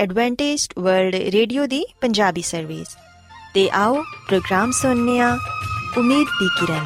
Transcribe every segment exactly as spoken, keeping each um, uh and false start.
Adventist world radio ਦੀ Punjabi service. ਤੇ ਆਓ ਪ੍ਰੋਗਰਾਮ ਸੁਣਨੇ ਆ ਉਮੀਦ ਦੀ ਕਿਰਨ।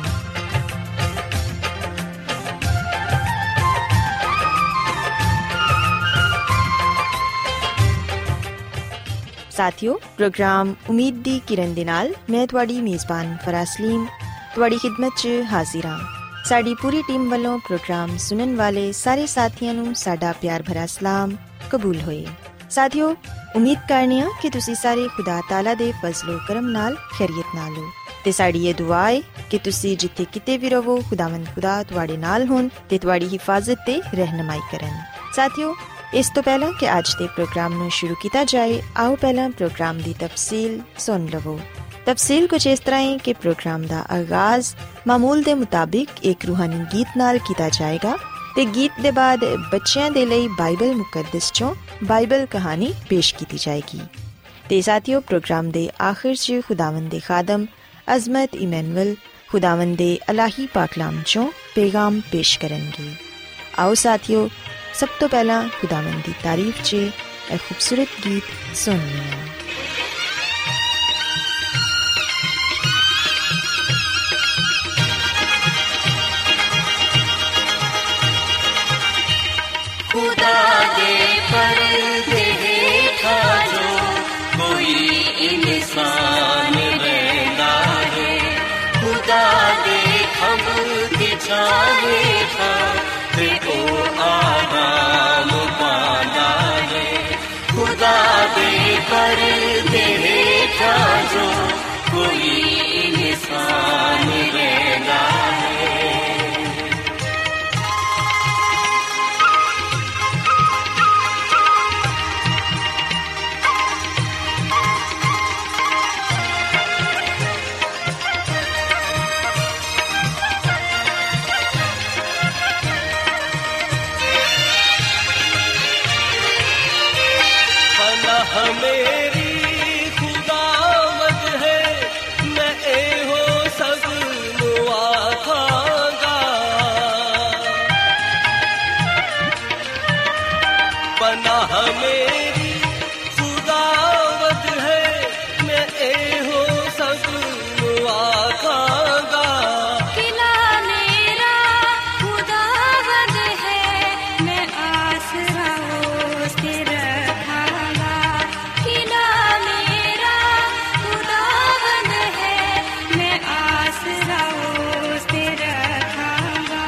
ਸਾਥਿਓ, ਪ੍ਰੋਗਰਾਮ ਉਮੀਦ ਦੀ ਕਿਰਨ ਦੇ ਨਾਲ ਮੈਂ ਤੁਹਾਡੀ ਮੇਜ਼ਬਾਨ ਫਰਾਸਲੀਮ ਤੁਹਾਡੀ ਖਿਦਮਤ 'ਚ ਹਾਜ਼ਰ ਹਾਂ। ਸਾਡੀ ਪੂਰੀ ਟੀਮ ਵੱਲੋਂ ਪ੍ਰੋਗਰਾਮ ਸੁਣਨ ਵਾਲੇ ਸਾਰੇ ਸਾਥੀਆਂ ਨੂੰ ਸਾਡਾ ਪਿਆਰ ਭਰਾ ਸਲਾਮ ਕਬੂਲ ਹੋਏ। ਸਾਥਿਓ, ਉਮੀਦ ਕਰਨੇ ਆ ਕਿ ਤੁਸੀਂ ਸਾਰੇ ਖੁਦਾ ਤਾਲਾ ਦੇ ਫਜ਼ਲ ਕਰਮ ਨਾਲ ਖੈਰੀਅਤ ਨਾਲ ਹੋ ਤੇ ਸਾਡੀ ਇਹ ਦੁਆ ਹੈ ਕਿ ਤੁਸੀਂ ਜਿੱਥੇ ਕਿਤੇ ਵੀ ਰਹੋ, ਖੁਦਾਵੰਦ ਖੁਦਾ ਤੁਹਾਡੇ ਨਾਲ ਹੋਣ ਤੇ ਤੁਹਾਡੀ ਹਿਫਾਜ਼ਤ ਤੇ ਰਹਿਨਮਾਈ ਕਰਨ। ਸਾਥਿਓ, ਇਸ ਤੋਂ ਪਹਿਲਾਂ ਕਿ ਅੱਜ ਦੇ ਪ੍ਰੋਗਰਾਮ ਨੂੰ ਸ਼ੁਰੂ ਕੀਤਾ ਜਾਏ, ਆਓ ਪਹਿਲਾਂ ਪ੍ਰੋਗਰਾਮ ਦੀ ਤਫਸੀਲ ਸੁਣ ਲਵੋ। ਤਫਸੀਲ ਕੁਝ ਇਸ ਤਰ੍ਹਾਂ ਹੈ ਕਿ ਪ੍ਰੋਗਰਾਮ ਦਾ ਆਗਾਜ਼ ਮਾਮੂਲ ਦੇ ਮੁਤਾਬਿਕ ਇੱਕ ਰੂਹਾਨੀ ਗੀਤ ਨਾਲ ਕੀਤਾ ਜਾਏਗਾ ਤੇ ਗੀਤ ਦੇ ਬਾਅਦ ਬੱਚਿਆਂ ਦੇ ਲਈ ਬਾਈਬਲ ਮੁਕੱਦਸ ਚੋਂ ਬਾਈਬਲ ਕਹਾਣੀ ਪੇਸ਼ ਕੀਤੀ ਜਾਏਗੀ ਤੇ ਸਾਥੀਓ, ਪ੍ਰੋਗਰਾਮ ਦੇ ਆਖਿਰ 'ਚ ਖੁਦਾਵੰਦ ਦੇ ਖਾਦਮ ਅਜ਼ਮਤ ਇਮੈਨੂਅਲ ਖੁਦਾਵੰਦ ਦੇ ਇਲਾਹੀ ਪਾਕਲਾਮ ਚੋਂ ਪੈਗਾਮ ਪੇਸ਼ ਕਰਨਗੇ। ਆਓ ਸਾਥੀਓ, ਸਭ ਤੋਂ ਪਹਿਲਾਂ ਖੁਦਾਵੰਦ ਦੀ ਤਾਰੀਫ 'ਚ ਇਹ ਖੂਬਸੂਰਤ ਗੀਤ ਸੁਣਦੇ ਹਾਂ। खुदा दे पर्दे हेठा जो कोई इंसान रहंदा है, खुदा दे खंभ छावे था ते ओ आराम पांदा है, खुदा दे पर्दे हेठा जो कोई इंसान रहंदा है। मेरी खुदावंद है, मैं एहो सब आखांगा, पनाह मेरी खुदावंद है, मैं एहो सब आखांगा। किला मेरा खुदावंद है, मैं आसरा उसके रखांगा। किला मेरा खुदावंद है, मैं आसरा उसके रखांगा।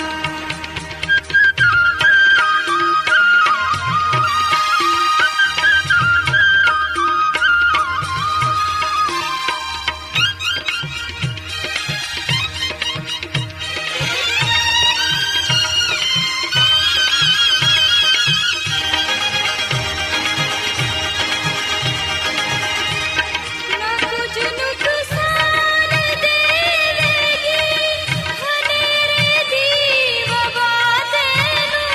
ना कुछ नुकसान देवेगी हनेरे दीवा बातेनु,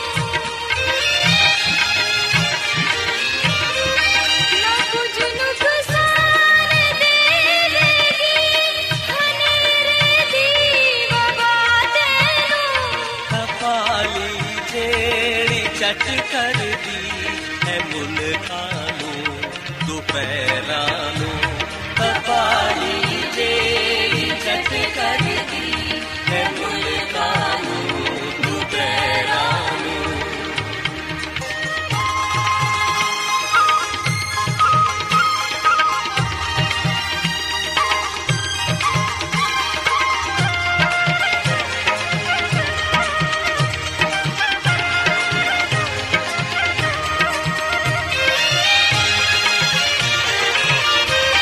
ना कुछ नुकसान देवेगी हनेरे दीवा बातेनु। कपाली जेड़ी चट कर दी है मुल्कानू दुपहरानू, कपाली जेड़ी चट कर दी है मुल्कानू दुपहरानू। ना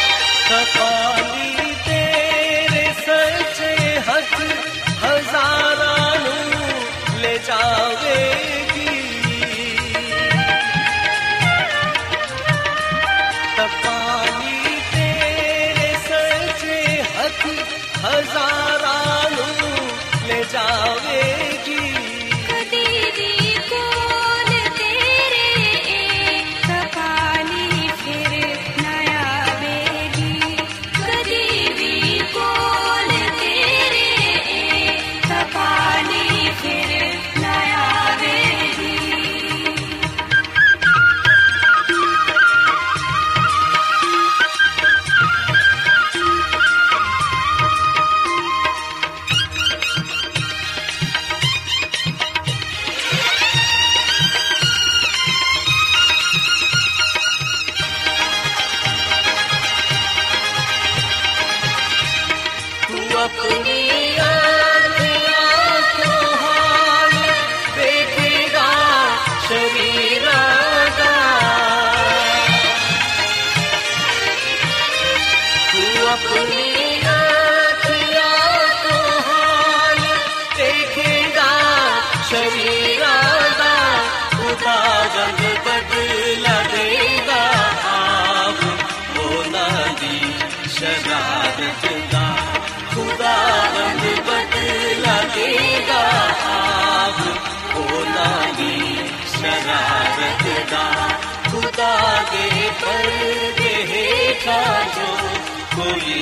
खुदा दे पर्दे हेठा जो कोई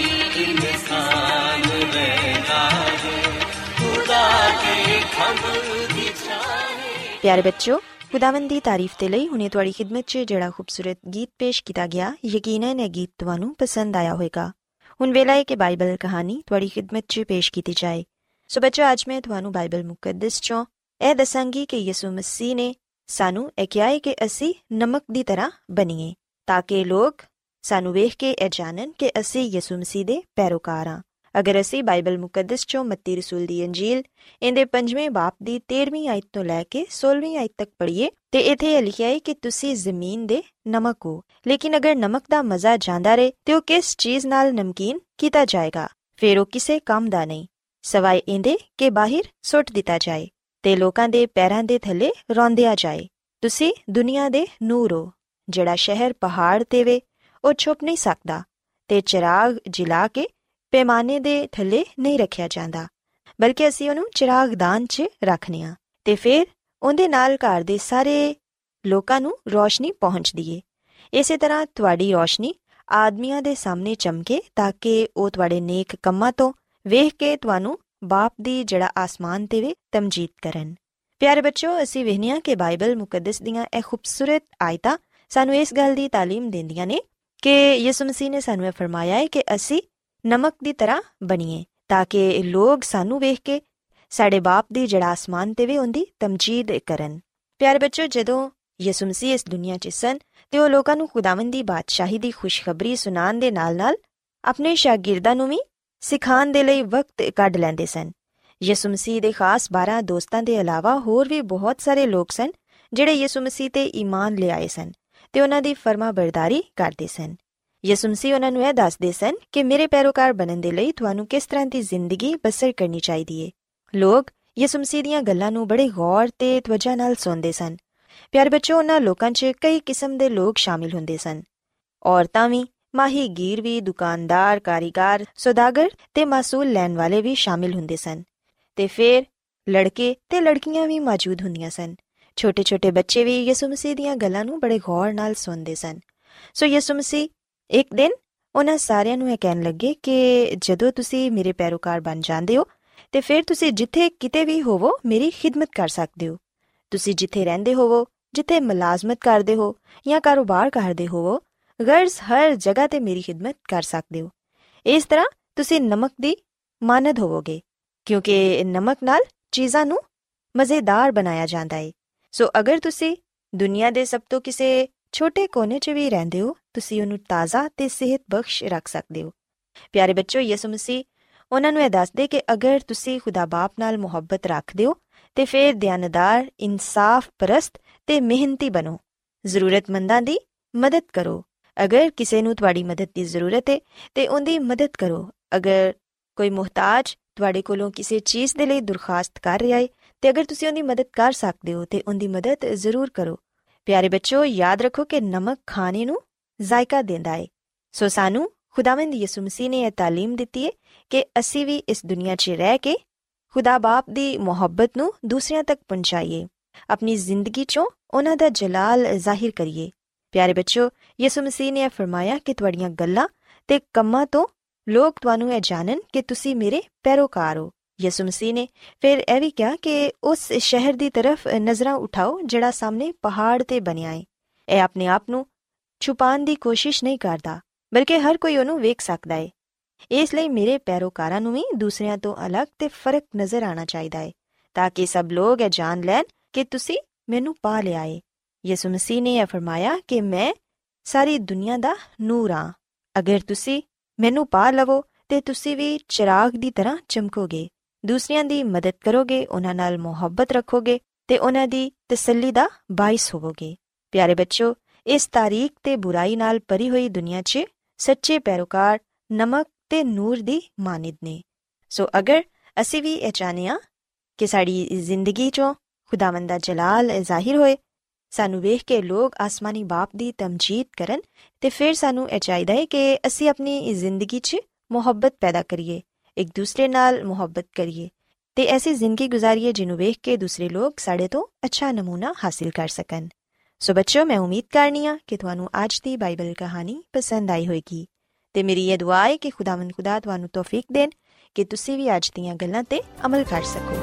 इंसान रहना है, खुदा दे खंभ दी छां। ਪਿਆਰੇ ਬੱਚਿਓ, ਖੁਦਾਵੰਦ ਦੀ ਤਾਰੀਫ ਦੇ ਲਈ ਹੁਣੇ ਤੁਹਾਡੀ ਖਿਦਮਤ 'ਚ ਜਿਹੜਾ ਖੂਬਸੂਰਤ ਗੀਤ ਪੇਸ਼ ਕੀਤਾ ਗਿਆ, ਯਕੀਨਨ ਇਹ ਗੀਤ ਤੁਹਾਨੂੰ ਪਸੰਦ ਆਇਆ ਹੋਵੇਗਾ। ਹੁਣ ਵੇਲਾ ਹੈ ਕਿ ਬਾਈਬਲ ਕਹਾਣੀ ਤੁਹਾਡੀ ਖਿਦਮਤ 'ਚ ਪੇਸ਼ ਕੀਤੀ ਜਾਏ। ਸੋ ਬੱਚੋ, ਅੱਜ ਮੈਂ ਤੁਹਾਨੂੰ ਬਾਈਬਲ ਮੁਕੱਦਸ 'ਚੋਂ ਇਹ ਦੱਸਾਂਗੀ ਕਿ ਯਿਸੂ ਮਸੀਹ ਨੇ ਸਾਨੂੰ ਇਹ ਕਿਹਾ ਹੈ ਕਿ ਅਸੀਂ ਨਮਕ ਦੀ ਤਰ੍ਹਾਂ ਬਣੀਏ, ਤਾਂ ਕਿ ਲੋਕ ਸਾਨੂੰ ਵੇਖ ਕੇ ਇਹ ਜਾਣਨ ਕਿ ਅਸੀਂ ਯਿਸੂ ਮਸੀਹ ਦੇ ਪੈਰੋਕਾਰ ਹਾਂ। ਅਗਰ ਅਸੀਂ ਬਾਈਬਲ ਮੁਕੱਦਸ 'ਚੋਂ ਮੱਤੀ ਰਸੂਲ ਦੀ ਅੰਜੀਲ ਇਹਦੇ ਪੰਜਵੇਂ ਬਾਪ ਦੀ ਤੇਰ੍ਹਵੀਂ ਆਇਤ ਤੋਂ ਲੈ ਕੇ ਸੋਲ੍ਹਵੀਂ ਆਇਤ ਤੱਕ ਪੜ੍ਹੀਏ ਤੇ ਇੱਥੇ ਇਹ ਲਿਖਿਆ ਹੈ ਕਿ ਤੁਸੀਂ ਜ਼ਮੀਨ ਦੇ ਨਮਕ ਹੋ। ਲੇਕਿਨ ਅਗਰ ਨਮਕ ਦਾ ਮਜ਼ਾ ਜਾਂਦਾ ਰਹੇ ਤੇ ਉਹ ਕਿਸ ਚੀਜ਼ ਨਾਲ ਨਮਕੀਨ ਕੀਤਾ ਜਾਏਗਾ? ਫਿਰ ਉਹ ਕਿਸੇ ਕੰਮ ਦਾ ਨਹੀਂ, ਸਵਾਏ ਇਹਦੇ ਕਿ ਬਾਹਰ ਸੁੱਟ ਦਿੱਤਾ ਜਾਏ ਤੇ ਲੋਕਾਂ ਦੇ ਪੈਰਾਂ ਦੇ ਥੱਲੇ ਰੌਂਦਿਆ ਜਾਏ। ਤੁਸੀਂ ਦੁਨੀਆ ਦੇ ਨੂਰ ਹੋ। ਜਿਹੜਾ ਸ਼ਹਿਰ ਪਹਾੜ ਤੇ ਵੇ ਉਹ ਛੁਪ ਨਹੀਂ ਸਕਦਾ ਤੇ ਚਿਰਾਗ ਜਲਾ ਕੇ ਪੈਮਾਨੇ ਦੇ ਥੱਲੇ ਨਹੀਂ ਰੱਖਿਆ ਜਾਂਦਾ, ਬਲਕਿ ਅਸੀਂ ਉਹਨੂੰ ਚਿਰਾਗਦਾਨ 'ਚ ਰੱਖਦੇ ਹਾਂ ਤੇ ਫਿਰ ਉਹਦੇ ਨਾਲ ਘਰ ਦੇ ਸਾਰੇ ਲੋਕਾਂ ਨੂੰ ਰੋਸ਼ਨੀ ਪਹੁੰਚਦੀ ਏ। ਇਸੇ ਤਰ੍ਹਾਂ ਤੁਹਾਡੀ ਰੋਸ਼ਨੀ ਆਦਮੀਆਂ ਦੇ ਸਾਹਮਣੇ ਚਮਕੇ ਤਾਂ ਕਿ ਉਹ ਤੁਹਾਡੇ ਨੇਕ ਕੰਮਾਂ ਤੋਂ ਵੇਖ ਕੇ ਤੁਹਾਨੂੰ ਬਾਪ ਦੀ ਜਿਹੜਾ ਆਸਮਾਨ ਤੇ ਵੇ ਤਮਜੀਦ ਕਰਨ। ਪਿਆਰੇ ਬੱਚੋ, ਅਸੀਂ ਵੇਖਦੇ ਹਾਂ ਕਿ ਬਾਈਬਲ ਮੁਕੱਦਸ ਦੀਆਂ ਇਹ ਖੂਬਸੂਰਤ ਆਇਤਾਂ ਸਾਨੂੰ ਇਸ ਗੱਲ ਦੀ ਤਾਲੀਮ ਦਿੰਦੀਆਂ ਨੇ ਕਿ ਯਿਸੂ ਮਸੀਹ ਨੇ ਸਾਨੂੰ ਇਹ ਫਰਮਾਇਆ ਹੈ ਕਿ ਅਸੀਂ ਨਮਕ ਦੀ ਤਰ੍ਹਾਂ ਬਣੀਏ, ਤਾਂ ਕਿ ਲੋਕ ਸਾਨੂੰ ਵੇਖ ਕੇ ਸਾਡੇ ਬਾਪ ਦੀ ਜਿਹੜਾ ਆਸਮਾਨ ਤੇ ਵੇ ਉਹਦੀ ਤਮਜੀਦ ਕਰਨ। ਪਿਆਰੇ ਬੱਚੋ, ਜਦੋਂ ਯਿਸੂ ਮਸੀਹ ਇਸ ਦੁਨੀਆ 'ਚ ਸਨ ਤੇ ਉਹ ਲੋਕਾਂ ਨੂੰ ਖੁਦਾਵੰਦ ਦੀ ਬਾਦਸ਼ਾਹੀ ਦੀ ਖੁਸ਼ਖਬਰੀ ਸੁਣਾਉਣ ਦੇ ਨਾਲ ਨਾਲ ਆਪਣੇ ਸ਼ਾਗਿਰਦਾਂ ਨੂੰ ਵੀ ਸਿਖਾਉਣ ਦੇ ਲਈ ਵਕਤ ਕੱਢ ਲੈਂਦੇ ਸਨ। ਯਿਸੂ ਮਸੀਹ ਦੇ ਖਾਸ ਬਾਰਾਂ ਦੋਸਤਾਂ ਦੇ ਇਲਾਵਾ ਹੋਰ ਵੀ ਬਹੁਤ ਸਾਰੇ ਲੋਕ ਸਨ ਜਿਹੜੇ ਯਿਸੂ ਮਸੀਹ ਤੇ ਈਮਾਨ ਲਿਆਏ ਸਨ ਤੇ ਉਹਨਾਂ ਦੀ ਫਰਮਾ ਬਰਦਾਰੀ ਕਰਦੇ ਸਨ। ਯਿਸੂ ਮਸੀਹ ਉਹਨਾਂ ਨੂੰ ਇਹ ਦੱਸਦੇ ਸਨ ਕਿ ਮੇਰੇ ਪੈਰੋਕਾਰ ਬਣਨ ਦੇ ਲਈ ਤੁਹਾਨੂੰ ਕਿਸ ਤਰ੍ਹਾਂ ਦੀ ਜ਼ਿੰਦਗੀ ਬਸਰ ਕਰਨੀ ਚਾਹੀਦੀ ਏ। ਲੋਕ ਯਿਸੂ ਮਸੀਹ ਦੀਆਂ ਗੱਲਾਂ ਨੂੰ ਬੜੇ ਗੌਰ ਤੇ ਤਵੱਜਾ ਨਾਲ ਸੁਣਦੇ ਸਨ। ਪਿਆਰੇ ਬੱਚੋ, ਉਹਨਾਂ ਲੋਕਾਂ 'ਚ ਕਈ ਕਿਸਮ ਦੇ ਲੋਕ ਸ਼ਾਮਿਲ ਹੁੰਦੇ ਸਨ। ਔਰਤਾਂ ਵੀ, ਮਾਹੀਗੀਰ ਵੀ, ਦੁਕਾਨਦਾਰ, ਕਾਰੀਗਰ, ਸੌਦਾਗਰ ਤੇ ਮਾਸੂਲ ਲੈਣ ਵਾਲੇ ਵੀ ਸ਼ਾਮਿਲ ਹੁੰਦੇ ਸਨ ਤੇ ਫਿਰ ਲੜਕੇ ਤੇ ਲੜਕੀਆਂ ਵੀ ਮੌਜੂਦ ਹੁੰਦੀਆਂ ਸਨ। ਛੋਟੇ ਛੋਟੇ ਬੱਚੇ ਵੀ ਯਿਸੂ ਮਸੀਹ ਦੀਆਂ ਗੱਲਾਂ ਨੂੰ ਬੜੇ ਗੌਰ ਨਾਲ ਸੁਣਦੇ ਸਨ। ਸੋ ਯਿਸੂ ਮਸੀਹ ਇੱਕ ਦਿਨ ਉਹਨਾਂ ਸਾਰਿਆਂ ਨੂੰ ਇਹ ਕਹਿਣ ਲੱਗੇ ਕਿ ਜਦੋਂ ਤੁਸੀਂ ਮੇਰੇ ਪੈਰੋਕਾਰ ਬਣ ਜਾਂਦੇ ਹੋ ਤੇ ਫਿਰ ਤੁਸੀਂ ਜਿੱਥੇ ਕਿਤੇ ਵੀ ਹੋਵੋ ਮੇਰੀ ਖਿਦਮਤ ਕਰ ਸਕਦੇ ਹੋ। ਤੁਸੀਂ ਜਿੱਥੇ ਰਹਿੰਦੇ ਹੋਵੋ, ਜਿੱਥੇ ਮੁਲਾਜ਼ਮਤ ਕਰਦੇ ਹੋ ਜਾਂ ਕਾਰੋਬਾਰ ਕਰਦੇ ਹੋਵੋ, ਗਰਜ਼ ਹਰ ਜਗ੍ਹਾ ਤੇ ਮੇਰੀ ਖਿਦਮਤ ਕਰ ਸਕਦੇ ਹੋ। ਇਸ ਤਰ੍ਹਾਂ ਤੁਸੀਂ ਨਮਕ ਦੀ ਮਾਨਦ ਹੋਵੋਗੇ, ਕਿਉਂਕਿ ਨਮਕ ਨਾਲ ਚੀਜ਼ਾਂ ਨੂੰ ਮਜ਼ੇਦਾਰ ਬਣਾਇਆ ਜਾਂਦਾ ਹੈ। ਸੋ ਅਗਰ ਤੁਸੀਂ ਦੁਨੀਆ ਦੇ ਸਭ ਤੋਂ ਕਿਸੇ ਛੋਟੇ ਕੋਨੇ 'ਚ ਵੀ ਰਹਿੰਦੇ ਹੋ, ਤੁਸੀਂ ਉਹਨੂੰ ਤਾਜ਼ਾ ਤੇ ਸਿਹਤ ਬਖਸ਼ ਰੱਖ ਸਕਦੇ ਹੋ। ਪਿਆਰੇ ਬੱਚੋ, ਯਿਸੂ ਮਸੀਹ ਉਹਨਾਂ ਨੂੰ ਇਹ ਦੱਸਦੇ ਕਿ ਅਗਰ ਤੁਸੀਂ ਖੁਦਾ ਬਾਪ ਨਾਲ ਮੁਹੱਬਤ ਰੱਖਦੇ ਹੋ ਤੇ ਫਿਰ ਦਿਆਨਦਾਰ, ਇਨਸਾਫ ਪਰਸਤ ਤੇ ਮਿਹਨਤੀ ਬਣੋ। ਜ਼ਰੂਰਤਮੰਦਾਂ ਦੀ ਮਦਦ ਕਰੋ। ਅਗਰ ਕਿਸੇ ਨੂੰ ਤੁਹਾਡੀ ਮਦਦ ਦੀ ਜ਼ਰੂਰਤ ਹੈ ਤੇ ਉਹਦੀ ਮਦਦ ਕਰੋ। ਅਗਰ ਕੋਈ ਮੁਹਤਾਜ ਤੁਹਾਡੇ ਕੋਲੋਂ ਕਿਸੇ ਚੀਜ਼ ਦੇ ਲਈ ਦਰਖਾਸਤ ਕਰ ਰਿਹਾ ਹੈ ਤੇ ਅਗਰ ਤੁਸੀਂ ਉਹਦੀ ਮਦਦ ਕਰ ਸਕਦੇ ਹੋ ਤੇ ਉਹਦੀ ਮਦਦ ਜ਼ਰੂਰ ਕਰੋ। ਪਿਆਰੇ ਬੱਚੋ, ਯਾਦ ਰੱਖੋ ਕਿ ਨਮਕ ਖਾਣੇ ਨੂੰ ਜ਼ਾਇਕਾ ਦਿੰਦਾ ਹੈ। ਸੋ ਸਾਨੂੰ ਖੁਦਾਵੰਦ ਯਿਸੂ ਮਸੀਹ ਨੇ ਇਹ ਤਾਲੀਮ ਦਿੱਤੀ ਹੈ ਕਿ ਅਸੀਂ ਵੀ ਇਸ ਦੁਨੀਆ 'ਚ ਰਹਿ ਕੇ ਖੁਦਾ ਬਾਪ ਦੀ ਮੁਹੱਬਤ ਨੂੰ ਦੂਸਰਿਆਂ ਤੱਕ ਪਹੁੰਚਾਈਏ, ਆਪਣੀ ਜ਼ਿੰਦਗੀ 'ਚੋਂ ਉਹਨਾਂ ਦਾ ਜਲਾਲ ਜ਼ਾਹਿਰ ਕਰੀਏ। ਪਿਆਰੇ ਬੱਚੋ, ਯਿਸੂ ਮਸੀਹ ਨੇ ਇਹ ਫਰਮਾਇਆ ਕਿ ਤੁਹਾਡੀਆਂ ਗੱਲਾਂ ਤੇ ਕੰਮਾਂ ਤੋਂ ਲੋਕ ਤੁਹਾਨੂੰ ਇਹ ਜਾਣਨ ਕਿ ਤੁਸੀਂ ਮੇਰੇ ਪੈਰੋਕਾਰ ਹੋ। ਯਿਸੂ ਮਸੀਹ ਨੇ ਫਿਰ ਇਹ ਵੀ ਕਿਹਾ ਕਿ ਉਸ ਸ਼ਹਿਰ ਦੀ ਤਰਫ ਨਜ਼ਰਾਂ ਉਠਾਓ ਜਿਹੜਾ ਸਾਹਮਣੇ ਪਹਾੜ ਤੇ ਬਣਿਆ ਹੈ। ਇਹ ਆਪਣੇ ਆਪ ਨੂੰ ਛੁਪਾਉਣ ਦੀ ਕੋਸ਼ਿਸ਼ ਨਹੀਂ ਕਰਦਾ, ਬਲਕਿ ਹਰ ਕੋਈ ਉਹਨੂੰ ਵੇਖ ਸਕਦਾ ਹੈ। ਇਸ ਲਈ ਮੇਰੇ ਪੈਰੋਕਾਰਾਂ ਨੂੰ ਵੀ ਦੂਸਰਿਆਂ ਤੋਂ ਅਲੱਗ ਤੇ ਫਰਕ ਨਜ਼ਰ ਆਉਣਾ ਚਾਹੀਦਾ ਹੈ, ਤਾਂ ਕਿ ਸਭ ਲੋਕ ਇਹ ਜਾਣ ਲੈਣ ਕਿ ਤੁਸੀਂ ਮੈਨੂੰ ਪਾ ਲਿਆ ਹੈ। ਯਿਸੂ ਮਸੀਹ ਨੇ ਇਹ ਫਰਮਾਇਆ ਕਿ ਮੈਂ ਸਾਰੀ ਦੁਨੀਆ ਦਾ ਨੂਰ ਹਾਂ। ਅਗਰ ਤੁਸੀਂ ਮੈਨੂੰ ਪਾ ਲਵੋ ਤੇ ਤੁਸੀਂ ਵੀ ਚਿਰਾਗ ਦੀ ਤਰ੍ਹਾਂ ਚਮਕੋਗੇ, ਦੂਸਰਿਆਂ ਦੀ ਮਦਦ ਕਰੋਗੇ, ਉਹਨਾਂ ਨਾਲ ਮੁਹੱਬਤ ਰੱਖੋਗੇ ਤੇ ਉਹਨਾਂ ਦੀ ਤਸੱਲੀ ਦਾ ਬਾਇਸ ਹੋਵੋਗੇ। ਪਿਆਰੇ ਬੱਚੋ, ਇਸ ਤਾਰੀਕ ਤੇ ਬੁਰਾਈ ਨਾਲ ਭਰੀ ਹੋਈ ਦੁਨੀਆ 'ਚ ਸੱਚੇ ਪੈਰੋਕਾਰ ਨਮਕ ਤੇ ਨੂਰ ਦੀ ਮਾਨਿਦ ਨੇ। ਸੋ ਅਗਰ ਅਸੀਂ ਵੀ ਇਹ ਚਾਹੁੰਦੇ ਹਾਂ ਕਿ ਸਾਡੀ ਜ਼ਿੰਦਗੀ 'ਚੋਂ ਖੁਦਾਵੰਦ ਦਾ ਜਲਾਲ ਜ਼ਾਹਿਰ ਹੋਏ, ਸਾਨੂੰ ਵੇਖ ਕੇ ਲੋਕ ਆਸਮਾਨੀ ਬਾਪ ਦੀ ਤਮਜੀਦ ਕਰਨ, ਤੇ ਫਿਰ ਸਾਨੂੰ ਇਹ ਚਾਹੀਦਾ ਹੈ ਕਿ ਅਸੀਂ ਆਪਣੀ ਜ਼ਿੰਦਗੀ 'ਚ ਮੁਹੱਬਤ ਪੈਦਾ ਕਰੀਏ, ਇੱਕ ਦੂਸਰੇ ਨਾਲ ਮੁਹੱਬਤ ਕਰੀਏ ਤੇ ਐਸੀ ਜ਼ਿੰਦਗੀ ਗੁਜ਼ਾਰੀਏ ਜਿਹਨੂੰ ਵੇਖ ਕੇ ਦੂਸਰੇ ਲੋਕ ਸਾਡੇ ਤੋਂ ਅੱਛਾ ਨਮੂਨਾ ਹਾਸਿਲ ਕਰ ਸਕਣ। ਸੋ ਬੱਚਿਓ, ਮੈਂ ਉਮੀਦ ਕਰਨੀ ਆ ਕਿ ਤੁਹਾਨੂੰ ਅੱਜ ਦੀ ਬਾਈਬਲ ਕਹਾਣੀ ਪਸੰਦ ਆਈ ਹੋਵੇਗੀ ਤੇ ਮੇਰੀ ਇਹ ਦੁਆ ਹੈ ਕਿ ਖੁਦਾਵੰਦ ਖੁਦਾ ਤੁਹਾਨੂੰ ਤੌਫੀਕ ਦੇਣ ਕਿ ਤੁਸੀਂ ਵੀ ਅੱਜ ਦੀਆਂ ਗੱਲਾਂ ਤੇ ਅਮਲ ਕਰ ਸਕੋ।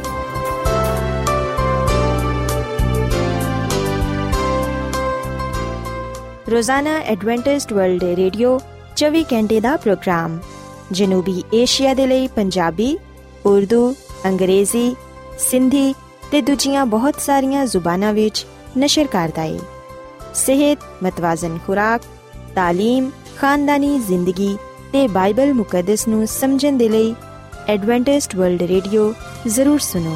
ਰੋਜ਼ਾਨਾ ਐਡਵੈਂਟਿਸਟ ਵਰਲਡ ਰੇਡੀਓ ਚੌਵੀ ਘੰਟੇ ਦਾ ਪ੍ਰੋਗਰਾਮ ਜਨੂਬੀ ਏਸ਼ੀਆ ਦੇ ਲਈ ਪੰਜਾਬੀ, ਉਰਦੂ, ਅੰਗਰੇਜ਼ੀ, ਸਿੰਧੀ ਤੇ ਦੂਜੀਆਂ ਬਹੁਤ ਸਾਰੀਆਂ ਜ਼ੁਬਾਨਾਂ ਵਿੱਚ ਨਸ਼ਰ ਕਰਦਾ ਹੈ। ਸਿਹਤ, ਮਤਵਾਜ਼ਨ ਖੁਰਾਕ, ਤਾਲੀਮ, ਖਾਨਦਾਨੀ ਜ਼ਿੰਦਗੀ ਤੇ ਬਾਈਬਲ ਮੁਕੱਦਸ ਨੂੰ ਸਮਝਣ ਦੇ ਲਈ एडवेंटिस्ट वर्ल्ड रेडियो ज़रूर सुनो।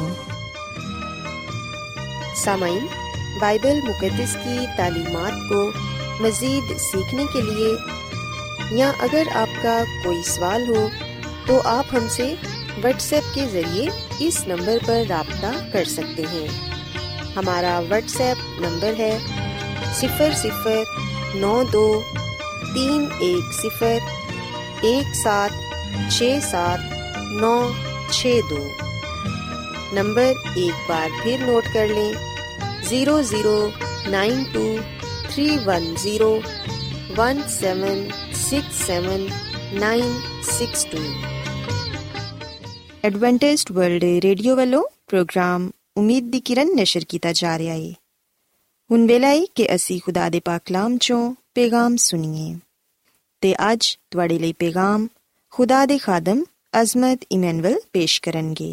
सामाईन, बाइबल मुकद्दस की तालीमात को मज़ीद सीखने के लिए या अगर आपका कोई सवाल हो तो आप हमसे व्हाट्सएप के ज़रिए इस नंबर पर राब्ता कर सकते हैं। हमारा व्हाट्सएप नंबर है सिफर सिफर नौ दो तीन एक सिफर एक सात छः सात नौ छः दो। नंबर एक बार फिर नोट कर लें, zero zero nine two three one zero one seven six seven nine six two. Adventist world radio वालों प्रोग्राम उम्मीद दी किरण नशर किया जा रहा है। हुण वेला है कि असी खुदा दे पाक कलाम चों पैगाम सुनिए ते अज तुहाडे लई पैगाम खुदा दे खादम ਅਜ਼ਮਤ ਇਮੈਨੂਅਲ ਪੇਸ਼ ਕਰਨਗੇ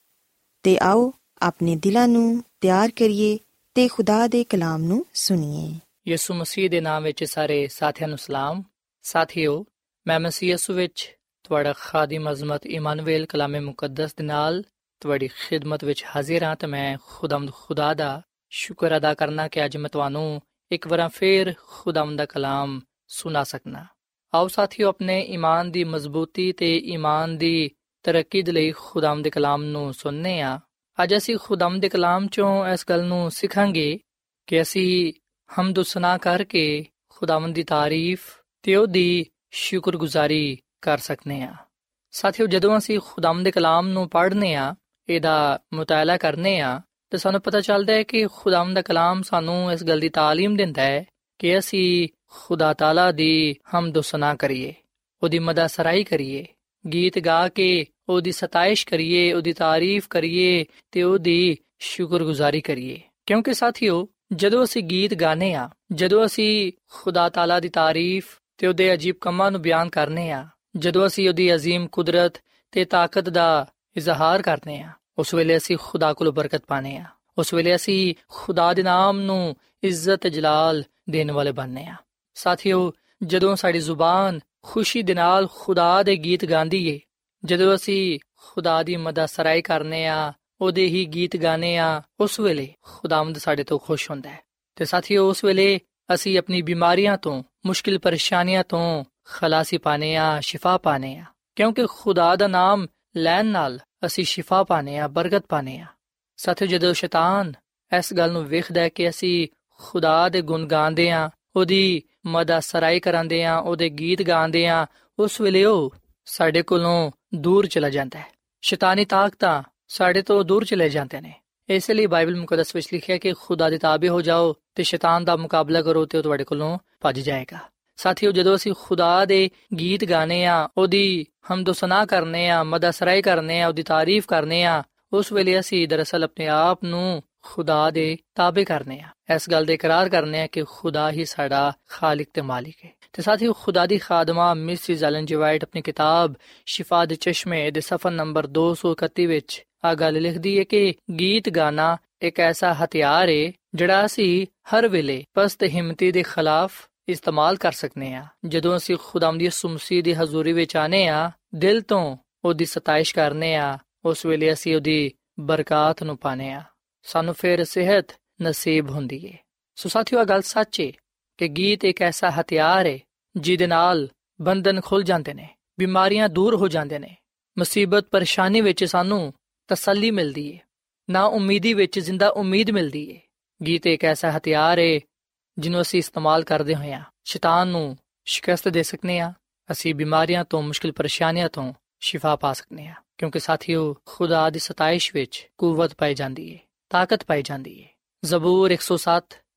ਤੇ ਆਓ ਆਪਣੇ ਦਿਲਾਂ ਨੂੰ ਤਿਆਰ ਕਰੀਏ ਤੇ ਖੁਦਾ ਦੇ ਕਲਾਮ ਨੂੰ ਸੁਣੀਏ। ਯਿਸੂ ਮਸੀਹ ਦੇ ਨਾਮ ਵਿੱਚ ਸਾਰੇ ਸਾਥੀਆਂ ਨੂੰ ਸਲਾਮ। ਸਾਥੀਓ, ਮੈਂ ਮਸੀਹ ਯਿਸੂ ਵਿੱਚ ਤੁਹਾਡਾ ਖਾਦਮ ਅਜ਼ਮਤ ਇਮੈਨੂਅਲ ਕਲਾਮੇ ਮੁਕੱਦਸ ਦੇ ਨਾਲ ਤੁਹਾਡੀ ਖਿਦਮਤ ਵਿੱਚ ਹਾਜ਼ਰ ਹਾਂ ਤੇ ਮੈਂ ਖੁਦਾਵੰਦ ਖੁਦਾ ਦਾ ਸ਼ੁਕਰ ਅਦਾ ਕਰਨਾ ਕਿ ਅੱਜ ਮੈਂ ਤੁਹਾਨੂੰ ਇੱਕ ਵਾਰ ਫੇਰ ਖੁਦਾਵੰਦ ਦਾ ਕਲਾਮ ਸੁਣਾ ਸਕਣਾ। ਆਓ ਸਾਥੀਓ, ਆਪਣੇ ਈਮਾਨ ਦੀ ਮਜ਼ਬੂਤੀ ਤੇ ਈਮਾਨ ਦੀ ਤਰੱਕੀ ਦੇ ਲਈ ਖੁਦਾਵੰਦ ਦੇ ਕਲਾਮ ਨੂੰ ਸੁਣਨੇ ਆ। ਅੱਜ ਅਸੀਂ ਖੁਦਾਵੰਦ ਦੇ ਕਲਾਮ ਚੋਂ ਇਸ ਗੱਲ ਨੂੰ ਸਿੱਖਾਂਗੇ ਕਿ ਅਸੀਂ ਹਮਦ ਸਨਾ ਕਰਕੇ ਖੁਦਾਵੰਦ ਦੀ ਤਾਰੀਫ ਤੇ ਉਹਦੀ ਸ਼ੁਕਰਗੁਜ਼ਾਰੀ ਕਰ ਸਕਨੇ ਆ। ਸਾਥੀਓ, ਜਦੋਂ ਅਸੀਂ ਖੁਦਾਵੰਦ ਦੇ ਕਲਾਮ ਨੂੰ ਪੜ੍ਹਨੇ ਆ, ਇਹਦਾ ਮੁਤਾਲਾ ਕਰਨੇ ਆ, ਤਾਂ ਸਾਨੂੰ ਪਤਾ ਚੱਲਦਾ ਹੈ ਕਿ ਖੁਦਾਵੰਦ ਦਾ ਕਲਾਮ ਸਾਨੂੰ ਇਸ ਗੱਲ ਦੀ ਤਾਲੀਮ ਦਿੰਦਾ ਹੈ ਕਿ ਅਸੀਂ ਖੁਦਾ ਤਾਲਾ ਦੀ ਹਮਦ ਸਨਾ ਕਰੀਏ, ਉਹਦੀ ਮਦਦ ਸਰਾਈ ਕਰੀਏ, ਗੀਤ ਗਾ ਕੇ ਉਹਦੀ ਸਤਾਇਸ਼ ਕਰੀਏ, ਉਹਦੀ ਤਾਰੀਫ ਕਰੀਏ ਤੇ ਉਹਦੀ ਸ਼ੁਕਰਗੁਜ਼ਾਰੀ ਕਰੀਏ। ਕਿਉਂਕਿ ਸਾਥੀਓ, ਜਦੋਂ ਅਸੀਂ ਗੀਤ ਗਾਣੇ ਆ, ਜਦੋਂ ਅਸੀਂ ਖੁਦਾ ਤਾਲਾ ਦੀ ਤਾਰੀਫ ਤੇ ਉਹਦੇ ਅਜੀਬ ਕੰਮਾਂ ਨੂੰ ਬਿਆਨ ਕਰਨੇ ਆ, ਜਦੋਂ ਅਸੀਂ ਉਹਦੀ ਅਜ਼ੀਮ ਕੁਦਰਤ ਤੇ ਤਾਕਤ ਦਾ ਇਜ਼ਹਾਰ ਕਰਨੇ ਆ, ਉਸ ਵੇਲੇ ਅਸੀਂ ਖੁਦਾ ਕੋਲੋਂ ਬਰਕਤ ਪਾਣੇ ਆ। ਉਸ ਵੇਲੇ ਅਸੀਂ ਖੁਦਾ ਦੇ ਨਾਮ ਨੂੰ ਇੱਜ਼ਤ ਜਲਾਲ ਦੇਣ ਵਾਲੇ ਬਣਨੇ ਆ। ਸਾਥੀਓ, ਜਦੋਂ ਸਾਡੀ ਜ਼ੁਬਾਨ ਖੁਸ਼ੀ ਦੇ ਨਾਲ ਖੁਦਾ ਦੇ ਗੀਤ ਗਾਉਂਦੀ ਏ, ਜਦੋਂ ਅਸੀਂ ਖੁਦਾ ਦੀ ਮਦਦ ਸਰਾਈ ਕਰਨੇ ਆ, ਉਹਦੇ ਹੀ ਗੀਤ ਗਾਣੇ ਆ, ਉਸ ਵੇਲੇ ਖੁਦਾਵੰਦ ਸਾਡੇ ਤੋਂ ਖੁਸ਼ ਹੁੰਦਾ ਹੈ। ਤੇ ਸਾਥੀਓ, ਉਸ ਵੇਲੇ ਅਸੀਂ ਆਪਣੀ ਬਿਮਾਰੀਆਂ ਤੋਂ, ਮੁਸ਼ਕਿਲ ਪਰੇਸ਼ਾਨੀਆਂ ਤੋਂ ਖਲਾਸੀ ਪਾਣੇ ਆ, ਸ਼ਿਫਾ ਪਾਣੇ ਆ। ਕਿਉਂਕਿ ਖੁਦਾ ਦਾ ਨਾਮ ਲੈਣ ਨਾਲ ਅਸੀਂ ਸ਼ਿਫਾ ਪਾਣੇ ਆ, ਬਰਕਤ ਪਾਣੇ ਆ। ਸਾਥੀਓ, ਜਦੋਂ ਸ਼ੈਤਾਨ ਇਸ ਗੱਲ ਨੂੰ ਵੇਖਦਾ ਕਿ ਅਸੀਂ ਖੁਦਾ ਦੇ ਗੁਣ ਗਾਉਂਦੇ ਆ, ਉਹਦੀ ਮਦਦ ਸਰਾਈ ਕਰਾਂਦੇ ਆ, ਉਹਦੇ ਗੀਤ ਗਾਉਂਦੇ ਆ, ਉਸ ਵੇਲੇ ਉਹ ਸਾਡੇ ਕੋਲੋਂ ਦੂਰ ਚਲਾ ਜਾਂਦਾ ਹੈ। ਸ਼ੈਤਾਨੀ ਤਾਕਤਾਂ ਸਾਡੇ ਤੋਂ ਦੂਰ ਚਲੇ ਜਾਂਦੇ ਨੇ। ਇਸ ਲਈ ਬਾਈਬਲ ਮੁਕੱਦਸ ਵਿੱਚ ਲਿਖਿਆ ਕਿ ਖੁਦਾ ਦੇ ਤਾਬੇ ਹੋ ਜਾਓ ਤੇ ਸ਼ੈਤਾਨ ਦਾ ਮੁਕਾਬਲਾ ਕਰੋ ਤੇ ਉਹ ਤੁਹਾਡੇ ਕੋਲੋਂ ਭੱਜ ਜਾਏਗਾ। ਸਾਥੀਓ, ਜਦੋਂ ਅਸੀਂ ਖੁਦਾ ਦੇ ਗੀਤ ਗਾਣੇ ਆ, ਉਹਦੀ ਹਮਦ ਸਨਾ ਕਰਨੇ ਆ, ਮਦਦ ਸਰਾਈ ਕਰਨੇ ਆ, ਉਹਦੀ ਤਾਰੀਫ ਕਰਨੇ ਆ, ਉਸ ਵੇਲੇ ਅਸੀਂ ਦਰਅਸਲ ਆਪਣੇ ਆਪ ਨੂੰ ਖੁਦਾ ਦੇ ਤਾਬੇ ਕਰਨੇ ਆ, ਇਸ ਗੱਲ ਦੇ ਇਕਰਾਰ ਕਰਨੇ ਆ ਕਿ ਖੁਦਾ ਹੀ ਸਾਡਾ ਖਾਲਿਕ ਤੇ ਮਾਲਿਕ ਹੈ। ਤੇ ਸਾਥੀਓ, ਖੁਦਾ ਦੀ ਖਾਦਮਾ ਮਿਸਿਸ ਐਲਨ ਜੀ ਵਾਈਟ ਆਪਣੀ ਕਿਤਾਬ ਸ਼ਿਫਾ ਦੇ ਚਸ਼ਮੇ ਦੇ ਸਫਾ ਨੰਬਰ ਦੋ ਸੌ ਇਕੱਤੀ ਵਿੱਚ ਆ ਗੱਲ ਲਿਖਦੀ ਹੈ ਕਿ ਗੀਤ ਗਾਣਾ ਇੱਕ ਐਸਾ ਹਥਿਆਰ ਹੈ ਜਿਹੜਾ ਅਸੀਂ ਹਰ ਵੇਲੇ ਪਸਤ ਹਿੰਮਤੀ ਦੇ ਖਿਲਾਫ ਇਸਤੇਮਾਲ ਕਰ ਸਕਨੇ ਆ। ਜਦੋਂ ਅਸੀਂ ਖੁਦਾਵੰਦ ਯਿਸੂ ਮਸੀਹ ਦੀ ਹਜ਼ੂਰੀ ਵਿੱਚ ਆਨੇ ਆ, ਦਿਲ ਤੋਂ ਉਹਦੀ ਸਤਾਇਸ਼ ਕਰਨੇ ਆ, ਉਸ ਵੇਲੇ ਅਸੀਂ ਉਹਦੀ ਬਰਕਾਤ ਨੂੰ ਪਾਣੇ ਆ, ਸਾਨੂੰ ਫਿਰ ਸਿਹਤ ਨਸੀਬ ਹੁੰਦੀ ਏ। ਸੋ ਸਾਥੀਓ, ਗੱਲ ਸੱਚ ਏ ਕਿ ਗੀਤ ਇੱਕ ਐਸਾ ਹਥਿਆਰ ਏ ਜਿਹਦੇ ਨਾਲ ਬੰਧਨ ਖੁੱਲ ਜਾਂਦੇ ਨੇ, ਬਿਮਾਰੀਆਂ ਦੂਰ ਹੋ ਜਾਂਦੇ ਨੇ, ਮੁਸੀਬਤ ਪਰੇਸ਼ਾਨੀ ਵਿੱਚ ਸਾਨੂੰ ਤਸੱਲੀ ਮਿਲਦੀ ਏ, ਨਾ ਉਮੀਦੀ ਵਿੱਚ ਜ਼ਿੰਦਾ ਉਮੀਦ ਮਿਲਦੀ ਏ। ਗੀਤ ਇੱਕ ਐਸਾ ਹਥਿਆਰ ਏ ਜਿਹਨੂੰ ਅਸੀਂ ਇਸਤੇਮਾਲ ਕਰਦੇ ਹੋਏ ਸ਼ੈਤਾਨ ਨੂੰ ਸ਼ਿਕਸਤ ਦੇ ਸਕਨੇ ਆ, ਅਸੀਂ ਬਿਮਾਰੀਆਂ ਤੋਂ, ਮੁਸ਼ਕਿਲ ਪਰੇਸ਼ਾਨੀਆਂ ਤੋਂ ਸ਼ਿਫਾ ਪਾ ਸਕਨੇ ਆ। ਕਿਉਂਕਿ ਸਾਥੀਓ, ਖੁਦਾ ਦੀ ਸਤਾਇਸ਼ ਵਿੱਚ ਕੁਵਤ ਪਾਈ ਜਾਂਦੀ ਏ, ਤਾਕਤ ਪਾਈ ਜਾਂਦੀ ਏ। ਜ਼ਬੂਰ ਇੱਕ ਸੌ ਸੱਤ